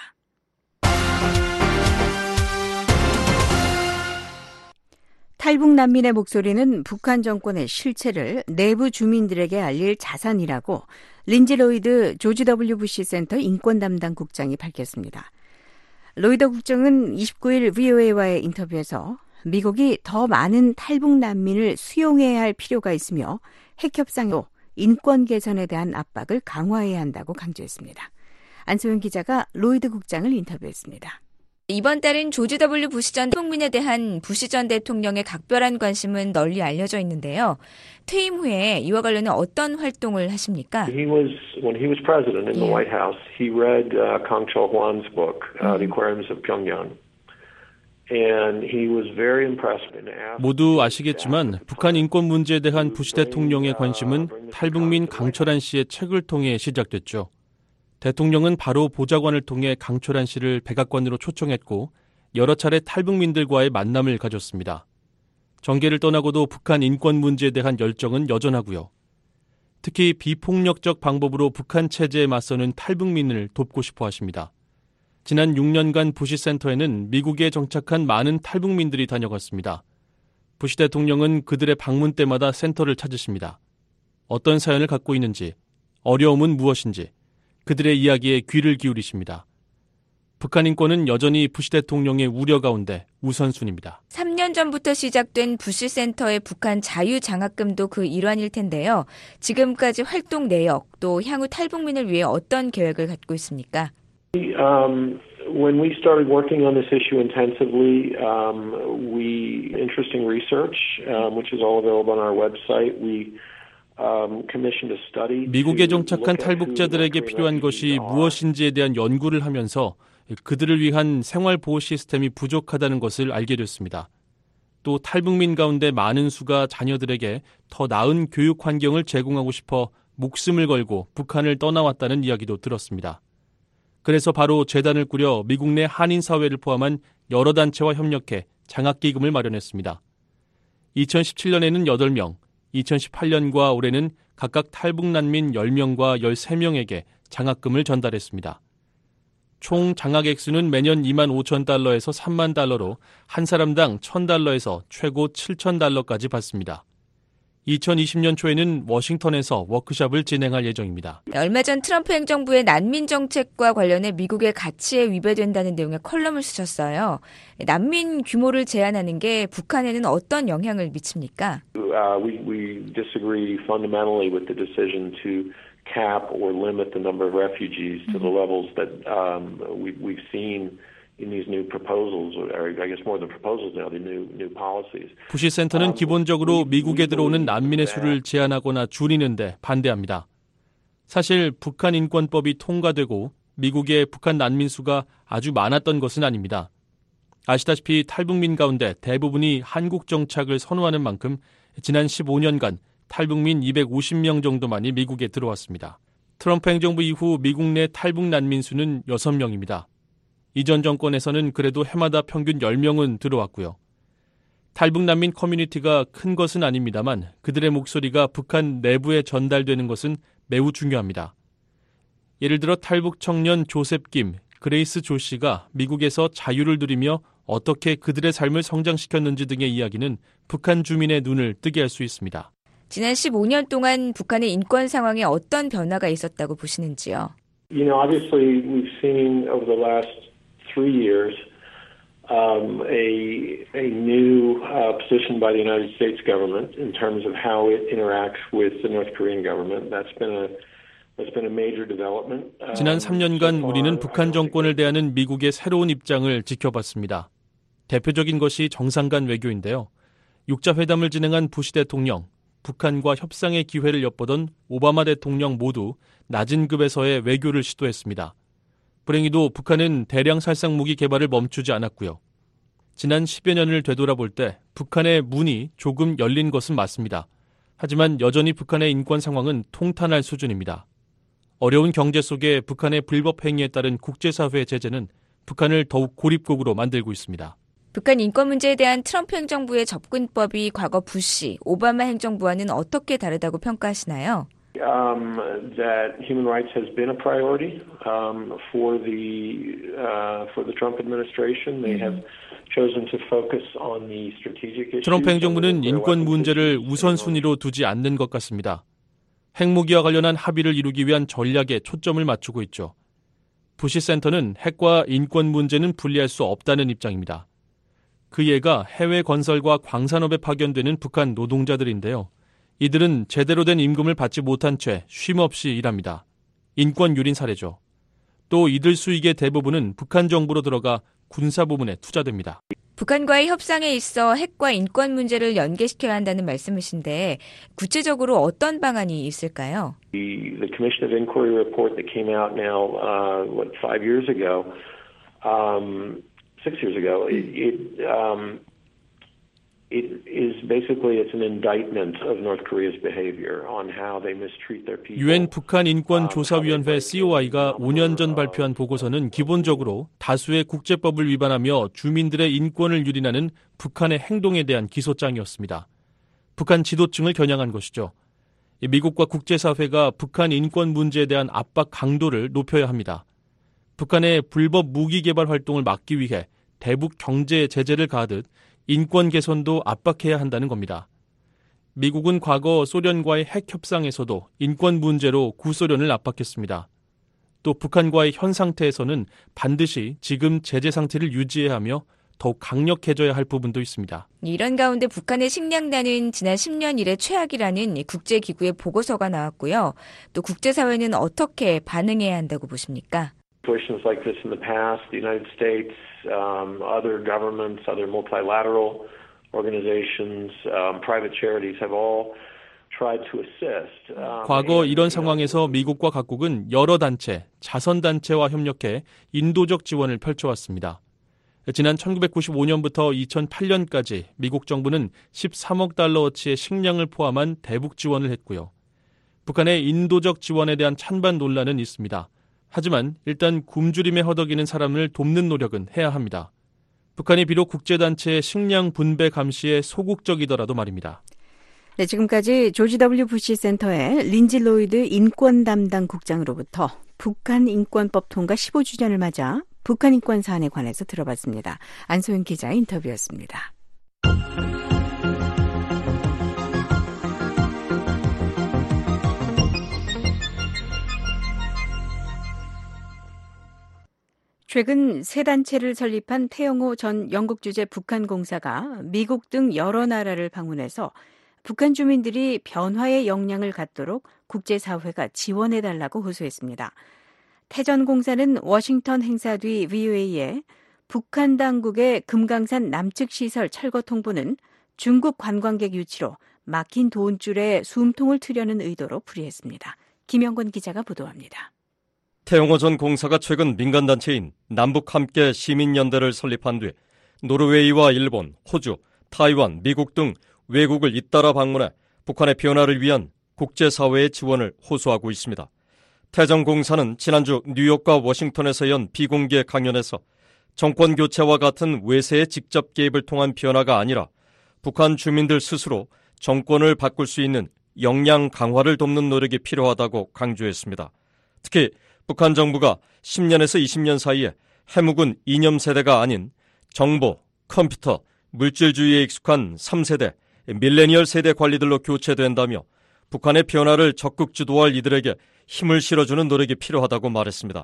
탈북 난민의 목소리는 북한 정권의 실체를 내부 주민들에게 알릴 자산이라고 린지 로이드 조지 더블유 부시 센터 인권 담당 국장이 밝혔습니다. 로이드 국장은 이십구 일 브이오에이와의 인터뷰에서 미국이 더 많은 탈북 난민을 수용해야 할 필요가 있으며 핵협상으로 인권 개선에 대한 압박을 강화해야 한다고 강조했습니다. 안소영 기자가 로이드 국장을 인터뷰했습니다. 이번 달은 조지 더블유 부시 전 탈북민에 대한 부시 전 대통령의 각별한 관심은 널리 알려져 있는데요. 퇴임 후에 이와 관련해 어떤 활동을 하십니까? He was when he was president in the White House. He read uh, Kang Chol-hwan's book, uh, The Aquariums of Pyongyang. 모두 아시겠지만 북한 인권 문제에 대한 부시 대통령의 관심은 탈북민 강철한 씨의 책을 통해 시작됐죠. 대통령은 바로 보좌관을 통해 강철한 씨를 백악관으로 초청했고 여러 차례 탈북민들과의 만남을 가졌습니다. 정계를 떠나고도 북한 인권 문제에 대한 열정은 여전하고요. 특히 비폭력적 방법으로 북한 체제에 맞서는 탈북민을 돕고 싶어 하십니다. 지난 육 년간 부시 센터에는 미국에 정착한 많은 탈북민들이 다녀갔습니다. 부시 대통령은 그들의 방문 때마다 센터를 찾으십니다. 어떤 사연을 갖고 있는지, 어려움은 무엇인지 그들의 이야기에 귀를 기울이십니다. 북한 인권은 여전히 부시 대통령의 우려 가운데 우선순위입니다. 삼 년 전부터 시작된 부시 센터의 북한 자유 장학금도 그 일환일 텐데요. 지금까지 활동 내역 또 향후 탈북민을 위해 어떤 계획을 갖고 있습니까? Um, when we started working on this issue intensively, um, we interesting research, um, which is all available on our website. We um, commissioned a study. 미국에 정착한 탈북자들에게 필요한 것이 무엇인지에 대한 연구를 하면서 그들을 위한 생활 보호 시스템이 부족하다는 것을 알게 됐습니다. 또 탈북민 가운데 많은 수가 자녀들에게 더 나은 교육 환경을 제공하고 싶어 목숨을 걸고 북한을 떠나왔다는 이야기도 들었습니다. 그래서 바로 재단을 꾸려 미국 내 한인사회를 포함한 여러 단체와 협력해 장학기금을 마련했습니다. 이천십칠 년에는 여덟 명, 이천십팔 년과 올해는 각각 탈북난민 열 명과 열세 명에게 장학금을 전달했습니다. 총 장학 액수는 매년 이만 오천 달러에서 삼만 달러로 한 사람당 천 달러에서 최고 칠천 달러까지 받습니다. 이천이십 년 초에는 워싱턴에서 워크숍을 진행할 예정입니다. 얼마 전 트럼프 행정부의 난민 정책과 관련해 미국의 가치에 위배된다는 내용의 컬럼을 쓰셨어요. 난민 규모를 제한하는 게 북한에는 어떤 영향을 미칩니까? Uh, we, we disagree fundamentally with the decision to cap or limit the number of refugees to the levels that um, we, we've seen. In these new proposals, or I guess more than proposals now, the new new policies. 부시 센터는 기본적으로 미국에 들어오는 난민의 수를 제한하거나 줄이는데 반대합니다. 사실 북한 인권법이 통과되고 미국의 북한 난민 수가 아주 많았던 것은 아닙니다. 아시다시피 탈북민 가운데 대부분이 한국 정착을 선호하는 만큼 지난 십오 년간 탈북민 이백오십 명 정도만이 미국에 들어왔습니다. 트럼프 행정부 이후 미국 내 탈북 난민 수는 여섯 명입니다. 이전 정권에서는 그래도 해마다 평균 열 명은 들어왔고요. 탈북 난민 커뮤니티가 큰 것은 아닙니다만 그들의 목소리가 북한 내부에 전달되는 것은 매우 중요합니다. 예를 들어 탈북 청년 조셉 김, 그레이스 조 씨가 미국에서 자유를 누리며 어떻게 그들의 삶을 성장시켰는지 등의 이야기는 북한 주민의 눈을 뜨게 할 수 있습니다. 지난 십오 년 동안 북한의 인권 상황에 어떤 변화가 있었다고 보시는지요? You know, obviously we've seen over the last three years um, a a new uh, position by the United States government in terms of how it interacts with the North Korean government. That's been a that's been a major development. Um, 지난 삼 년간 우리는 북한 정권을 대하는 미국의 새로운 입장을 지켜봤습니다. 대표적인 것이 정상간 외교인데요. 육자 회담을 진행한 부시 대통령, 북한과 협상의 기회를 엿보던 오바마 대통령 모두 낮은 급에서의 외교를 시도했습니다. 불행히도 북한은 대량 살상 무기 개발을 멈추지 않았고요. 지난 십여 년을 되돌아볼 때 북한의 문이 조금 열린 것은 맞습니다. 하지만 여전히 북한의 인권 상황은 통탄할 수준입니다. 어려운 경제 속에 북한의 불법 행위에 따른 국제사회의 제재는 북한을 더욱 고립국으로 만들고 있습니다. 북한 인권 문제에 대한 트럼프 행정부의 접근법이 과거 부시, 오바마 행정부와는 어떻게 다르다고 평가하시나요? Um, that human rights has been a priority um, for the uh, for the Trump administration. They have chosen to focus on the strategic issues. 트럼프 행정부는 인권 문제를 우선순위로 두지 않는 것 같습니다. 핵무기와 관련한 합의를 이루기 위한 전략에 초점을 맞추고 있죠. 부시 센터는 핵과 인권 문제는 분리할 수 없다는 입장입니다. 그 예가 해외 건설과 광산업에 파견되는 북한 노동자들인데요. 이들은 제대로 된 임금을 받지 못한 채 쉼없이 일합니다. 인권 유린 사례죠. 또 이들 수익의 대부분은 북한 정부로 들어가 군사부문에 투자됩니다. 북한과의 협상에 있어 핵과 인권 문제를 연계시켜야 한다는 말씀이신데 구체적으로 어떤 방안이 있을까요? The, the Commission of Inquiry report that came out now, uh, what, five years ago, um, six years ago, it, it, um, it is basically it's an indictment of North Korea's behavior on how they mistreat their people. 유엔 북한 인권 조사위원회 씨오아이가 오 년 전 발표한 보고서는 기본적으로 다수의 국제법을 위반하며 주민들의 인권을 유린하는 북한의 행동에 대한 기소장이었습니다. 북한 지도층을 겨냥한 것이죠. 미국과 국제사회가 북한 인권 문제에 대한 압박 강도를 높여야 합니다. 북한의 불법 무기 개발 활동을 막기 위해 대북 경제 제재를 가하듯 인권 개선도 압박해야 한다는 겁니다. 미국은 과거 소련과의 핵 협상에서도 인권 문제로 구소련을 압박했습니다. 또 북한과의 현 상태에서는 반드시 지금 제재 상태를 유지해야 하며 더욱 강력해져야 할 부분도 있습니다. 이런 가운데 북한의 식량난은 지난 십 년 이래 최악이라는 국제기구의 보고서가 나왔고요. 또 국제사회는 어떻게 반응해야 한다고 보십니까? Situations like this in the past, the United States, um, other governments, other multilateral organizations, um, private charities have all tried to assist. Um, 과거 이런 상황에서 미국과 각국은 여러 단체, 자선단체와 협력해 인도적 지원을 펼쳐왔습니다. 지난 천구백구십오 년부터 이천팔 년까지 미국 정부는 십삼억 달러어치의 식량을 포함한 대북 지원을 했고요. 북한의 인도적 지원에 대한 찬반 논란은 있습니다. 하지만 일단 굶주림에 허덕이는 사람을 돕는 노력은 해야 합니다. 북한이 비록 국제단체의 식량 분배 감시에 소극적이더라도 말입니다. 네, 지금까지 조지 더블유 부시 센터의 린지 로이드 인권 담당 국장으로부터 북한 인권법 통과 십오 주년을 맞아 북한 인권 사안에 관해서 들어봤습니다. 안소연 기자의 인터뷰였습니다. 최근 세 단체를 설립한 태영호 전 영국 주재 북한 공사가 미국 등 여러 나라를 방문해서 북한 주민들이 변화의 역량을 갖도록 국제사회가 지원해달라고 호소했습니다. 태 전 공사는 워싱턴 행사 뒤 브이오에이에 북한 당국의 금강산 남측 시설 철거 통보는 중국 관광객 유치로 막힌 돈줄에 숨통을 트려는 의도로 풀이했습니다. 김영건 기자가 보도합니다. 태영호 전 공사가 최근 민간단체인 남북함께 시민연대를 설립한 뒤 노르웨이와 일본, 호주, 타이완, 미국 등 외국을 잇따라 방문해 북한의 변화를 위한 국제사회의 지원을 호소하고 있습니다. 태정공사는 지난주 뉴욕과 워싱턴에서 연 비공개 강연에서 정권 교체와 같은 외세의 직접 개입을 통한 변화가 아니라 북한 주민들 스스로 정권을 바꿀 수 있는 역량 강화를 돕는 노력이 필요하다고 강조했습니다. 특히 북한 정부가 십 년에서 이십 년 사이에 해묵은 이념 세대가 아닌 정보, 컴퓨터, 물질주의에 익숙한 삼 세대, 밀레니얼 세대 관리들로 교체된다며 북한의 변화를 적극 주도할 이들에게 힘을 실어주는 노력이 필요하다고 말했습니다.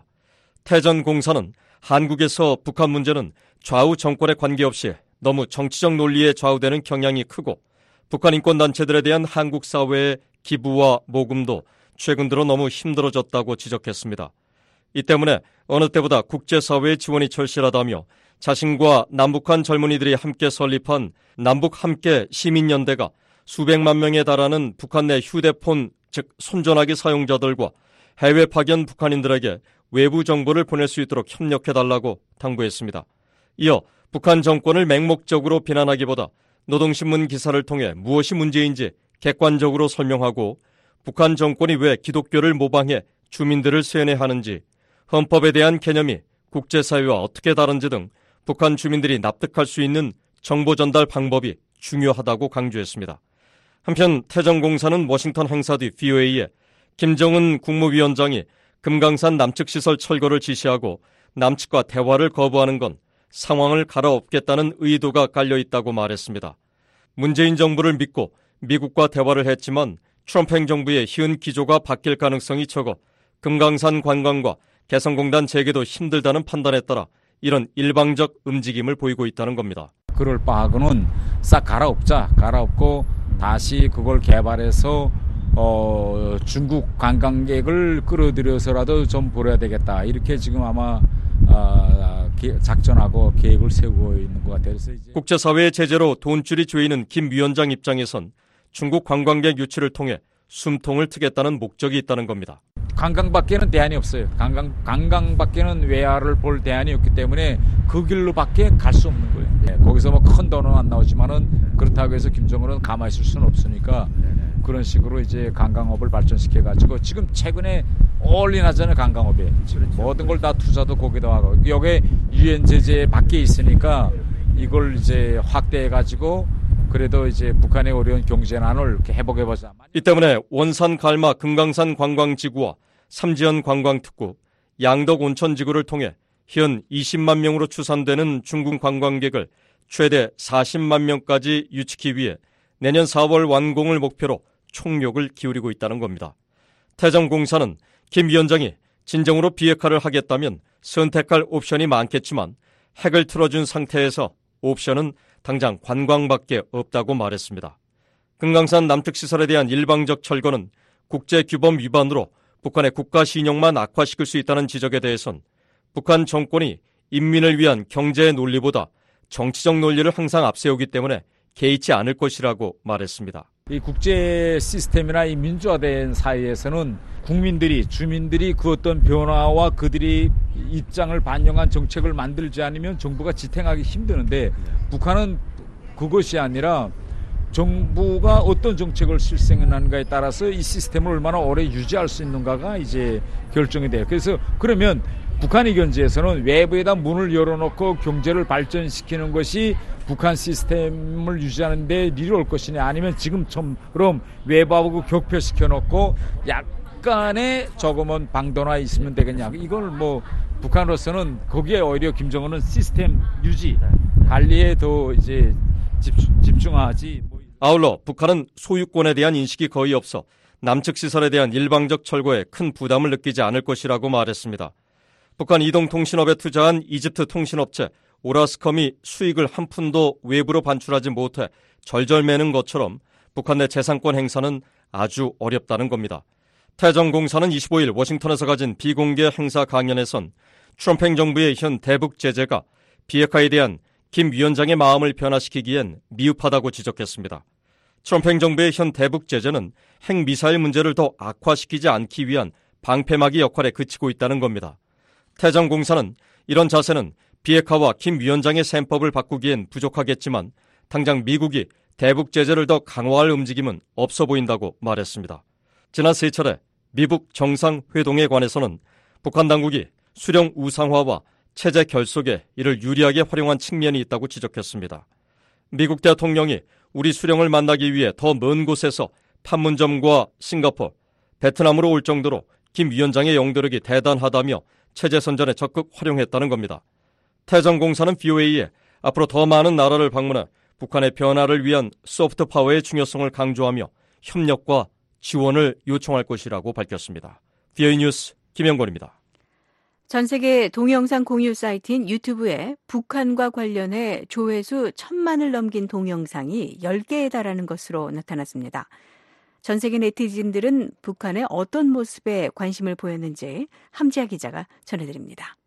태전공사는 한국에서 북한 문제는 좌우 정권에 관계없이 너무 정치적 논리에 좌우되는 경향이 크고 북한 인권단체들에 대한 한국 사회의 기부와 모금도 최근 들어 너무 힘들어졌다고 지적했습니다. 이 때문에 어느 때보다 국제사회의 지원이 절실하다며 자신과 남북한 젊은이들이 함께 설립한 남북 함께 시민연대가 수백만 명에 달하는 북한 내 휴대폰, 즉 손전화기 사용자들과 해외 파견 북한인들에게 외부 정보를 보낼 수 있도록 협력해달라고 당부했습니다. 이어 북한 정권을 맹목적으로 비난하기보다 노동신문 기사를 통해 무엇이 문제인지 객관적으로 설명하고 북한 정권이 왜 기독교를 모방해 주민들을 세뇌하는지, 헌법에 대한 개념이 국제사회와 어떻게 다른지 등 북한 주민들이 납득할 수 있는 정보 전달 방법이 중요하다고 강조했습니다. 한편 태정공사는 워싱턴 행사 뒤 브이오에이에 김정은 국무위원장이 금강산 남측 시설 철거를 지시하고 남측과 대화를 거부하는 건 상황을 갈아엎겠다는 의도가 깔려있다고 말했습니다. 문재인 정부를 믿고 미국과 대화를 했지만 트럼프 행정부의 희은 기조가 바뀔 가능성이 적어 금강산 관광과 개성공단 재개도 힘들다는 판단에 따라 이런 일방적 움직임을 보이고 있다는 겁니다. 그럴 바하고는 싹 갈아엎자, 갈아엎고 다시 그걸 개발해서 어, 중국 관광객을 끌어들여서라도 좀 보려야 되겠다. 이렇게 지금 아마 어, 작전하고 계획을 세우고 있는 것 같아요. 그래서 이제 국제사회의 제재로 돈줄이 조이는 김 위원장 입장에선 중국 관광객 유치를 통해 숨통을 트겠다는 목적이 있다는 겁니다. 관광밖에는 대안이 없어요. 관광, 관광밖에는 외화를 볼 대안이 없기 때문에 그 길로밖에 갈 수 없는 거예요. 네, 거기서 뭐 큰 돈은 안 나오지만은 그렇다고 해서 김정은은 가만히 있을 수는 없으니까 그런 식으로 이제 관광업을 발전시켜가지고 지금 최근에 올인하잖아요. 관광업에 지금 모든 걸 다 투자도 거기다 하고 여기 유엔 제재 밖에 있으니까 이걸 이제 확대해가지고 그래도 이제 북한의 어려운 경제난을 이렇게 회복해보자. 이 때문에 원산 갈마 금강산 관광지구와 삼지연 관광특구, 양덕 온천지구를 통해 현 이십만 명으로 추산되는 중국 관광객을 최대 사십만 명까지 유치기 위해 내년 사월 완공을 목표로 총력을 기울이고 있다는 겁니다. 태정공사는 김 위원장이 진정으로 비핵화를 하겠다면 선택할 옵션이 많겠지만 핵을 틀어준 상태에서 옵션은 당장 관광밖에 없다고 말했습니다. 금강산 남측 시설에 대한 일방적 철거는 국제규범 위반으로 북한의 국가 신용만 악화시킬 수 있다는 지적에 대해선 북한 정권이 인민을 위한 경제의 논리보다 정치적 논리를 항상 앞세우기 때문에 개의치 않을 것이라고 말했습니다. 이 국제 시스템이나 이 민주화된 사회에서는 국민들이, 주민들이 그 어떤 변화와 그들이 입장을 반영한 정책을 만들지 않으면 정부가 지탱하기 힘드는데 북한은 그것이 아니라 정부가 어떤 정책을 실행하는가에 따라서 이 시스템을 얼마나 오래 유지할 수 있는가가 이제 결정이 돼요. 그래서 그러면 북한의 견지에서는 외부에다 문을 열어놓고 경제를 발전시키는 것이 북한 시스템을 유지하는 데 이룰 것이냐 아니면 지금처럼 외부하고 격표시켜놓고 약간의 조금은 방도나 있으면 되겠냐. 이걸 뭐 북한으로서는 거기에 오히려 김정은은 시스템 유지, 관리에 더 이제 집중, 집중하지. 아울러 북한은 소유권에 대한 인식이 거의 없어 남측 시설에 대한 일방적 철거에 큰 부담을 느끼지 않을 것이라고 말했습니다. 북한 이동통신업에 투자한 이집트 통신업체 오라스컴이 수익을 한 푼도 외부로 반출하지 못해 절절매는 것처럼 북한 내 재산권 행사는 아주 어렵다는 겁니다. 태정공사는 이십오일 워싱턴에서 가진 비공개 행사 강연에선 트럼프 행정부의 현 대북 제재가 비핵화에 대한 김 위원장의 마음을 변화시키기엔 미흡하다고 지적했습니다. 트럼프 행정부의 현 대북 제재는 핵미사일 문제를 더 악화시키지 않기 위한 방패막이 역할에 그치고 있다는 겁니다. 태정공사는 이런 자세는 비핵화와 김 위원장의 셈법을 바꾸기엔 부족하겠지만 당장 미국이 대북 제재를 더 강화할 움직임은 없어 보인다고 말했습니다. 지난 세 차례 미북 정상회동에 관해서는 북한 당국이 수령 우상화와 체제 결속에 이를 유리하게 활용한 측면이 있다고 지적했습니다. 미국 대통령이 우리 수령을 만나기 위해 더 먼 곳에서 판문점과 싱가포르, 베트남으로 올 정도로 김 위원장의 영도력이 대단하다며 체제 선전에 적극 활용했다는 겁니다. 태정공사는 브이오에이에 앞으로 더 많은 나라를 방문해 북한의 변화를 위한 소프트 파워의 중요성을 강조하며 협력과 지원을 요청할 것이라고 밝혔습니다. 브이오에이 뉴스 김영권입니다. 전 세계 동영상 공유 사이트인 유튜브에 북한과 관련해 조회수 천만을 넘긴 동영상이 열 개에 달하는 것으로 나타났습니다. 전 세계 네티즌들은 북한의 어떤 모습에 관심을 보였는지 함지아 기자가 전해드립니다.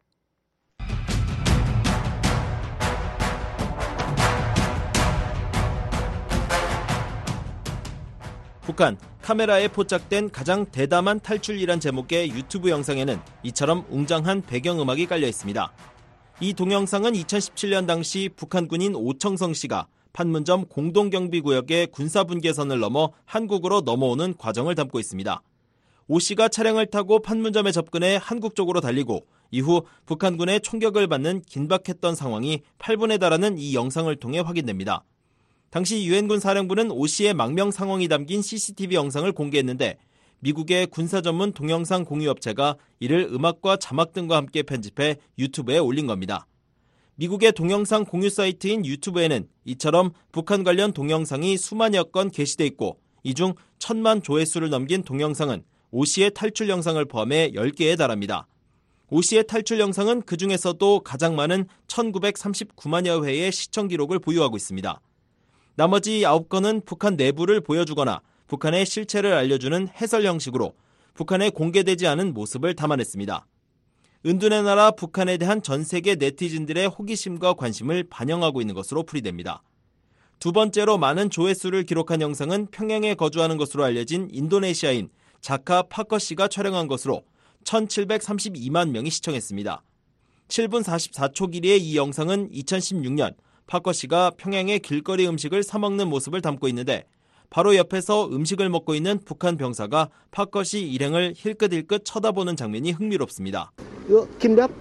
북한, 카메라에 포착된 가장 대담한 탈출이란 제목의 유튜브 영상에는 이처럼 웅장한 배경음악이 깔려 있습니다. 이 동영상은 이천십칠 년 당시 북한 군인 오청성 씨가 판문점 공동경비구역의 군사분계선을 넘어 한국으로 넘어오는 과정을 담고 있습니다. 오 씨가 차량을 타고 판문점에 접근해 한국 쪽으로 달리고 이후 북한군의 총격을 받는 긴박했던 상황이 팔 분에 달하는 이 영상을 통해 확인됩니다. 당시 유엔군 사령부는 오 씨의 망명 상황이 담긴 씨씨티비 영상을 공개했는데 미국의 군사 전문 동영상 공유업체가 이를 음악과 자막 등과 함께 편집해 유튜브에 올린 겁니다. 미국의 동영상 공유 사이트인 유튜브에는 이처럼 북한 관련 동영상이 수만여 건 게시돼 있고 이 중 천만 조회수를 넘긴 동영상은 오 씨의 탈출 영상을 포함해 열 개에 달합니다. 오 씨의 탈출 영상은 그중에서도 가장 많은 천구백삼십구만여 회의 시청 기록을 보유하고 있습니다. 나머지 아홉 건은 북한 내부를 보여주거나 북한의 실체를 알려주는 해설 형식으로 북한에 공개되지 않은 모습을 담아냈습니다. 은둔의 나라 북한에 대한 전 세계 네티즌들의 호기심과 관심을 반영하고 있는 것으로 풀이됩니다. 두 번째로 많은 조회수를 기록한 영상은 평양에 거주하는 것으로 알려진 인도네시아인 자카 파커 씨가 촬영한 것으로 천칠백삼십이만 명이 시청했습니다. 칠 분 사십사 초 길이의 이 영상은 이천십육 년 파커 씨가 평양의 길거리 음식을 사 먹는 모습을 담고 있는데 바로 옆에서 음식을 먹고 있는 북한 병사가 파커 씨 일행을 힐끗힐끗 쳐다보는 장면이 흥미롭습니다. 이거 김밥?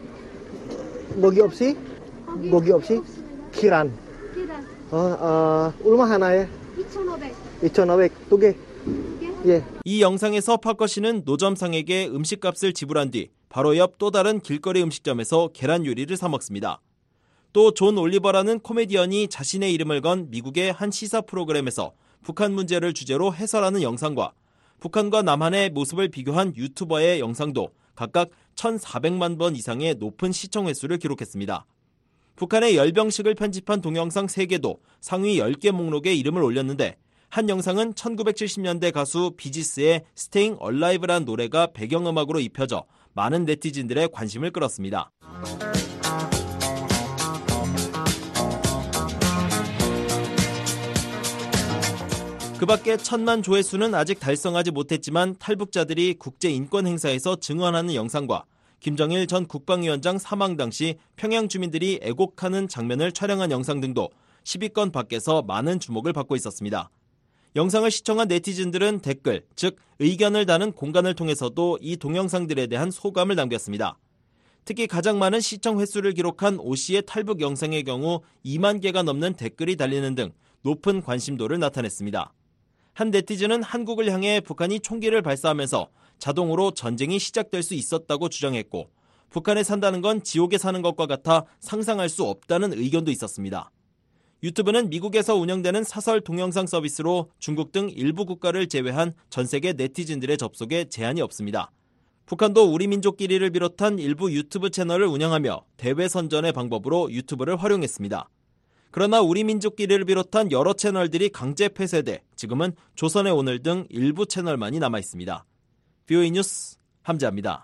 먹이 없이? 먹이 없이? 계란. 어, 어, 얼마 하나에? 이천오백. 이천오백. 두 개. 예. 이 영상에서 파커 씨는 노점상에게 음식값을 지불한 뒤 바로 옆 또 다른 길거리 음식점에서 계란 요리를 사 먹습니다. 또 존 올리버라는 코미디언이 자신의 이름을 건 미국의 한 시사 프로그램에서 북한 문제를 주제로 해설하는 영상과 북한과 남한의 모습을 비교한 유튜버의 영상도 각각 천사백만 번 이상의 높은 시청 횟수를 기록했습니다. 북한의 열병식을 편집한 동영상 세 개도 상위 열 개 목록에 이름을 올렸는데 한 영상은 천구백칠십 년대 가수 비지스의 Staying Alive란 노래가 배경음악으로 입혀져 많은 네티즌들의 관심을 끌었습니다. 그 밖에 천만 조회수는 아직 달성하지 못했지만 탈북자들이 국제인권행사에서 증언하는 영상과 김정일 전 국방위원장 사망 당시 평양 주민들이 애곡하는 장면을 촬영한 영상 등도 십 위권 밖에서 많은 주목을 받고 있었습니다. 영상을 시청한 네티즌들은 댓글, 즉 의견을 다는 공간을 통해서도 이 동영상들에 대한 소감을 남겼습니다. 특히 가장 많은 시청 횟수를 기록한 오 씨의 탈북 영상의 경우 이만 개가 넘는 댓글이 달리는 등 높은 관심도를 나타냈습니다. 한 네티즌은 한국을 향해 북한이 총기를 발사하면서 자동으로 전쟁이 시작될 수 있었다고 주장했고 북한에 산다는 건 지옥에 사는 것과 같아 상상할 수 없다는 의견도 있었습니다. 유튜브는 미국에서 운영되는 사설 동영상 서비스로 중국 등 일부 국가를 제외한 전 세계 네티즌들의 접속에 제한이 없습니다. 북한도 우리 민족끼리를 비롯한 일부 유튜브 채널을 운영하며 대외 선전의 방법으로 유튜브를 활용했습니다. 그러나 우리 민족끼리를 비롯한 여러 채널들이 강제 폐쇄돼 지금은 조선의 오늘 등 일부 채널만이 남아 있습니다. 브이오에이 뉴스 함지아입니다.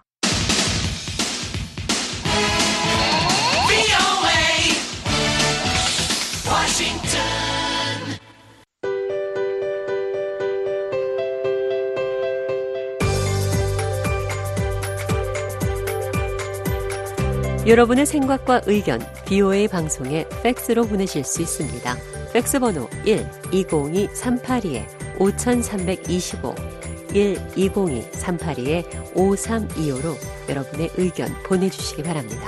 여러분의 생각과 의견 비오에이 방송에 팩스로 보내실 수 있습니다. 팩스 번호 일 이공이 삼팔이 오삼이오 일 이공이 삼팔이 오삼이오로 여러분의 의견 보내주시기 바랍니다.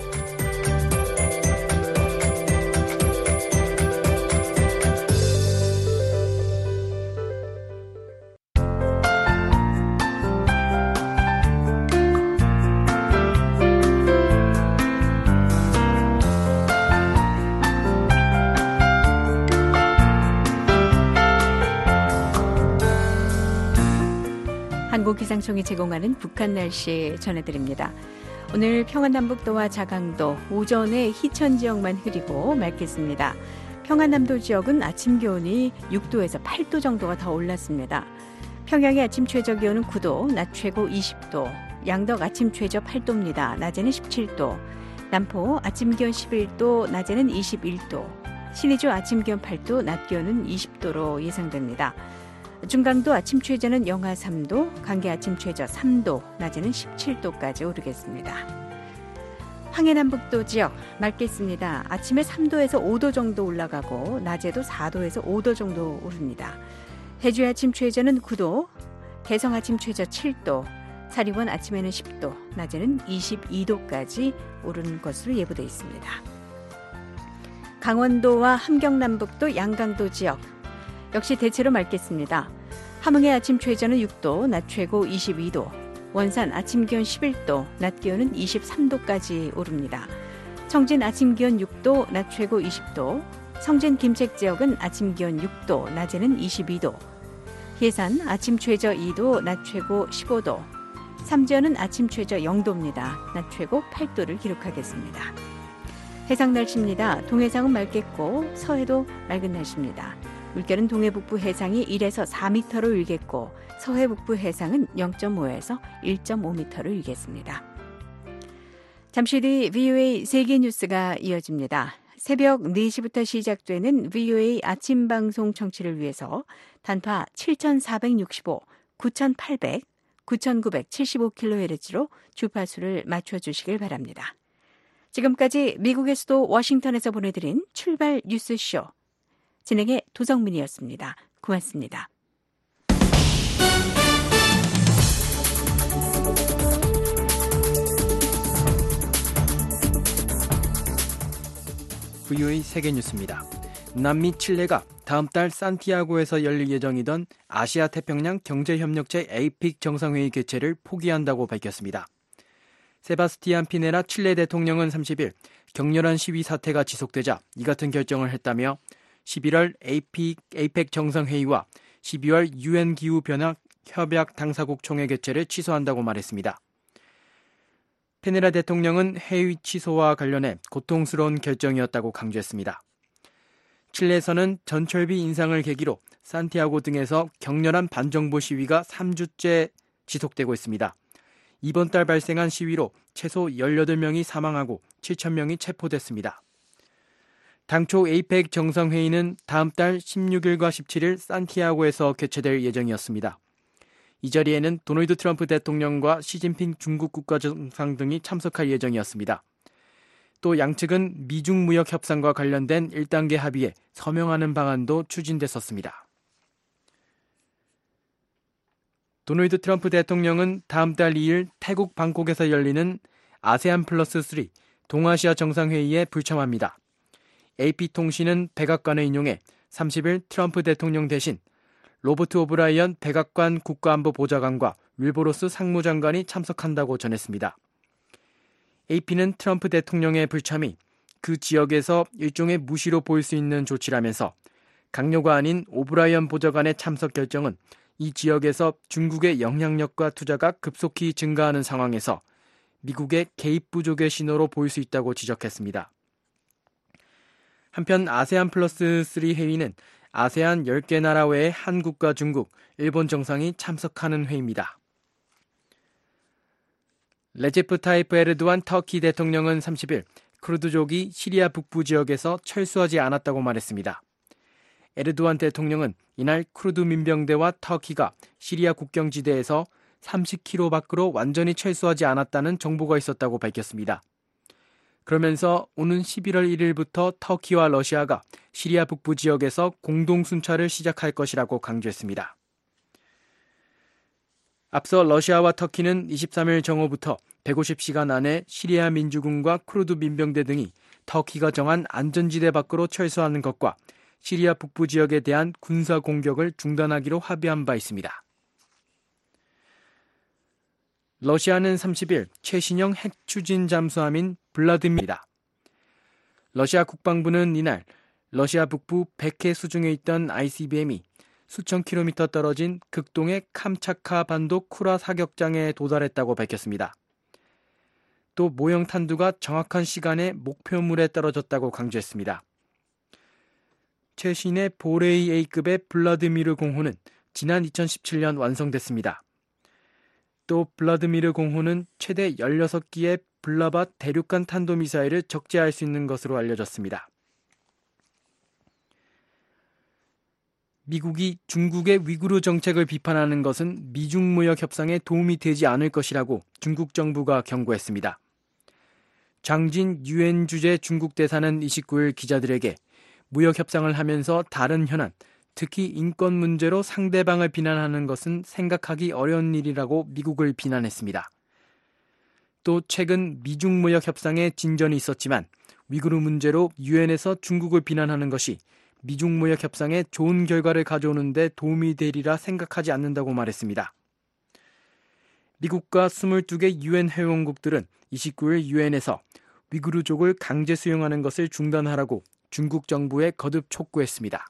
한국기상청이 제공하는 북한 날씨 전해드립니다. 오늘 평안남북도와 자강도 오전에 희천 지역만 흐리고 맑겠습니다. 평안남도 지역은 아침 기온이 육 도에서 팔 도 정도가 더 올랐습니다. 평양의 아침 최저 기온은 구 도, 낮 최고 이십 도, 양덕 아침 최저 팔 도입니다. 낮에는 십칠 도, 남포 아침 기온 십일 도, 낮에는 이십일 도, 신의주 아침 기온 팔 도, 낮 기온은 이십 도로 예상됩니다. 중강도 아침 최저는 영하 삼 도, 강계 아침 최저 삼 도, 낮에는 십칠 도까지 오르겠습니다. 황해남북도 지역 맑겠습니다. 아침에 삼 도에서 오 도 정도 올라가고 낮에도 사 도에서 오 도 정도 오릅니다. 해주의 아침 최저는 구 도, 개성 아침 최저 칠 도, 사리원 아침에는 십 도, 낮에는 이십이 도까지 오르는 것으로 예보돼 있습니다. 강원도와 함경남북도 양강도 지역 역시 대체로 맑겠습니다. 함흥의 아침 최저는 육 도, 낮 최고 이십이 도, 원산 아침 기온 십일 도, 낮 기온은 이십삼 도까지 오릅니다. 청진 아침 기온 육 도, 낮 최고 이십 도, 성진 김책 지역은 아침 기온 육 도, 낮에는 이십이 도, 예산 아침 최저 이 도, 낮 최고 십오 도, 삼지연은 아침 최저 영 도입니다. 낮 최고 팔 도를 기록하겠습니다. 해상 날씨입니다. 동해상은 맑겠고 서해도 맑은 날씨입니다. 물결은 동해 북부 해상이 일에서 사 미터로 일겠고 서해 북부 해상은 영 점 오에서 일 점 오 미터로 일겠습니다. 잠시 뒤 브이오에이 세계 뉴스가 이어집니다. 새벽 네 시부터 시작되는 브이오에이 아침 방송 청취를 위해서 단파 칠천사백육십오, 구천팔백, 구천구백칠십오 킬로헤르츠로 주파수를 맞춰주시길 바랍니다. 지금까지 미국의 수도 워싱턴에서 보내드린 출발 뉴스쇼. 진행의 도성민이었습니다. 고맙습니다. 브이오에이 세계뉴스입니다. 남미 칠레가 다음 달 산티아고에서 열릴 예정이던 아시아 태평양 경제협력체 에이픽 정상회의 개최를 포기한다고 밝혔습니다. 세바스티안 피네라 칠레 대통령은 삼십 일 격렬한 시위 사태가 지속되자 이 같은 결정을 했다며 십일월 에이픽, 에이펙 정상회의와 십이월 유엔 기후변화 협약 당사국 총회 개최를 취소한다고 말했습니다. 페네라 대통령은 회의 취소와 관련해 고통스러운 결정이었다고 강조했습니다. 칠레에서는 전철비 인상을 계기로 산티아고 등에서 격렬한 반정부 시위가 삼 주째 지속되고 있습니다. 이번 달 발생한 시위로 최소 열여덟 명이 사망하고 칠천 명이 체포됐습니다. 당초 에이펙 정상회의는 다음 달 십육 일과 십칠 일 산티아고에서 개최될 예정이었습니다. 이 자리에는 도널드 트럼프 대통령과 시진핑 중국 국가정상 등이 참석할 예정이었습니다. 또 양측은 미중 무역 협상과 관련된 일 단계 합의에 서명하는 방안도 추진됐었습니다. 도널드 트럼프 대통령은 다음 달 이 일 태국 방콕에서 열리는 아세안 플러스 삼 동아시아 정상회의에 불참합니다. 에이피통신은 백악관을 인용해 삼십 일 트럼프 대통령 대신 로버트 오브라이언 백악관 국가안보보좌관과 윌버로스 상무장관이 참석한다고 전했습니다. 에이피는 트럼프 대통령의 불참이 그 지역에서 일종의 무시로 보일 수 있는 조치라면서 강요가 아닌 오브라이언 보좌관의 참석 결정은 이 지역에서 중국의 영향력과 투자가 급속히 증가하는 상황에서 미국의 개입 부족의 신호로 보일 수 있다고 지적했습니다. 한편 아세안 플러스 삼 회의는 아세안 열 개 나라 외에 한국과 중국, 일본 정상이 참석하는 회의입니다. 레제프 타이프 에르도안 터키 대통령은 삼십 일 쿠르드족이 시리아 북부 지역에서 철수하지 않았다고 말했습니다. 에르도안 대통령은 이날 쿠르드 민병대와 터키가 시리아 국경지대에서 삼십 킬로미터 밖으로 완전히 철수하지 않았다는 정보가 있었다고 밝혔습니다. 그러면서 오는 십일월 일일부터 터키와 러시아가 시리아 북부 지역에서 공동 순찰을 시작할 것이라고 강조했습니다. 앞서 러시아와 터키는 이십삼일 정오부터 백오십 시간 안에 시리아 민주군과 쿠르드 민병대 등이 터키가 정한 안전지대 밖으로 철수하는 것과 시리아 북부 지역에 대한 군사 공격을 중단하기로 합의한 바 있습니다. 러시아는 삼십일 최신형 핵 추진 잠수함인 블라디미르입니다. 러시아 국방부는 이날 러시아 북부 백해 수중에 있던 아이씨비엠이 수천 킬로미터 떨어진 극동의 캄차카 반도 쿠라 사격장에 도달했다고 밝혔습니다. 또 모형 탄두가 정확한 시간에 목표물에 떨어졌다고 강조했습니다. 최신의 보레이 A급의 블라디미르 공호는 지난 이천십칠년 완성됐습니다. 또 블라디미르 공호는 최대 열여섯 기의 블라밧 대륙간 탄도미사일을 적재할 수 있는 것으로 알려졌습니다. 미국이 중국의 위구르 정책을 비판하는 것은 미중 무역 협상에 도움이 되지 않을 것이라고 중국 정부가 경고했습니다. 장진 유엔 주재 중국 대사는 이십구일 기자들에게 무역 협상을 하면서 다른 현안, 특히 인권 문제로 상대방을 비난하는 것은 생각하기 어려운 일이라고 미국을 비난했습니다. 또 최근 미중 무역 협상에 진전이 있었지만 위구르 문제로 유엔에서 중국을 비난하는 것이 미중 무역 협상에 좋은 결과를 가져오는 데 도움이 되리라 생각하지 않는다고 말했습니다. 미국과 이십이 개 유엔 회원국들은 이십구일 유엔에서 위구르족을 강제 수용하는 것을 중단하라고 중국 정부에 거듭 촉구했습니다.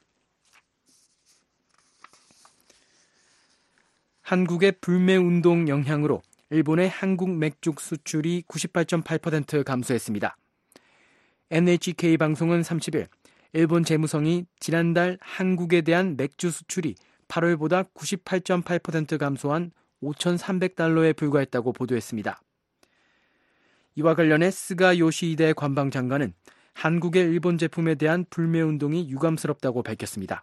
한국의 불매운동 영향으로 일본의 한국 맥주 수출이 구십팔 점 팔 퍼센트 감소했습니다. 엔에이치케이 방송은 삼십일 일본 재무성이 지난달 한국에 대한 맥주 수출이 팔월보다 구십팔 점 팔 퍼센트 감소한 오천삼백 달러에 불과했다고 보도했습니다. 이와 관련해 스가 요시히데 관방장관은 한국의 일본 제품에 대한 불매운동이 유감스럽다고 밝혔습니다.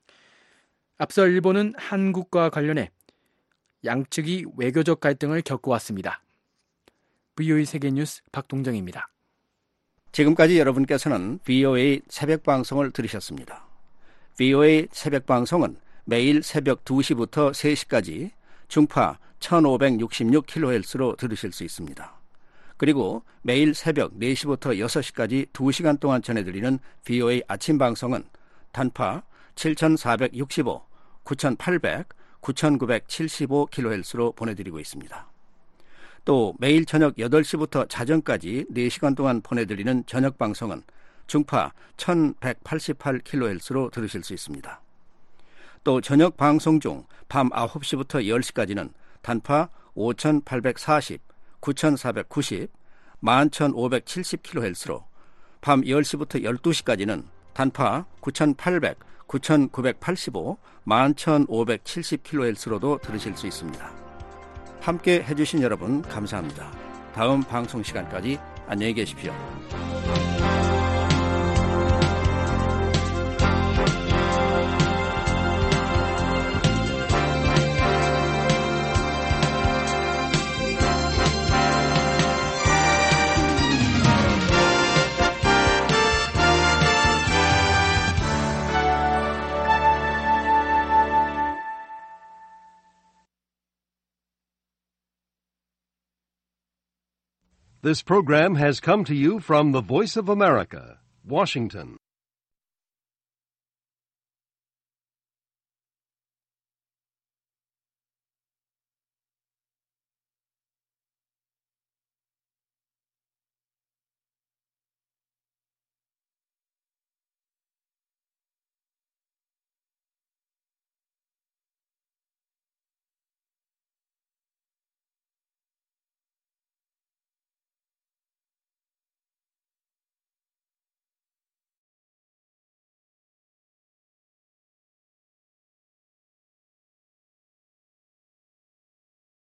앞서 일본은 한국과 관련해 양측이 외교적 갈등을 겪어왔습니다. 브이오에이 세계뉴스 박동정입니다. 지금까지 여러분께서는 브이오에이 새벽방송을 들으셨습니다. 브이오에이 새벽방송은 매일 새벽 두 시부터 세 시까지 중파 천오백육십육 킬로헤르츠로 들으실 수 있습니다. 그리고 매일 새벽 네 시부터 여섯 시까지 두 시간 동안 전해드리는 브이오에이 아침방송은 단파 칠천사백육십오, 구천팔백, 구천구백칠십오 킬로헤르츠로 보내드리고 있습니다. 또 매일 저녁 여덟 시부터 자정까지 네 시간 동안 보내드리는 저녁방송은 중파 천백팔십팔 킬로헤르츠로 들으실 수 있습니다. 또 저녁 방송 중 밤 아홉 시부터 열 시까지는 단파 오천팔백사십, 구천사백구십, 만 천오백칠십 킬로헤르츠로 밤 열 시부터 열두 시까지는 단파 구천팔백, 구천구백팔십오, 만 천오백칠십 킬로헤르츠로도 들으실 수 있습니다. 함께 해주신 여러분 감사합니다. 다음 방송 시간까지 안녕히 계십시오. This program has come to you from the Voice of America, Washington.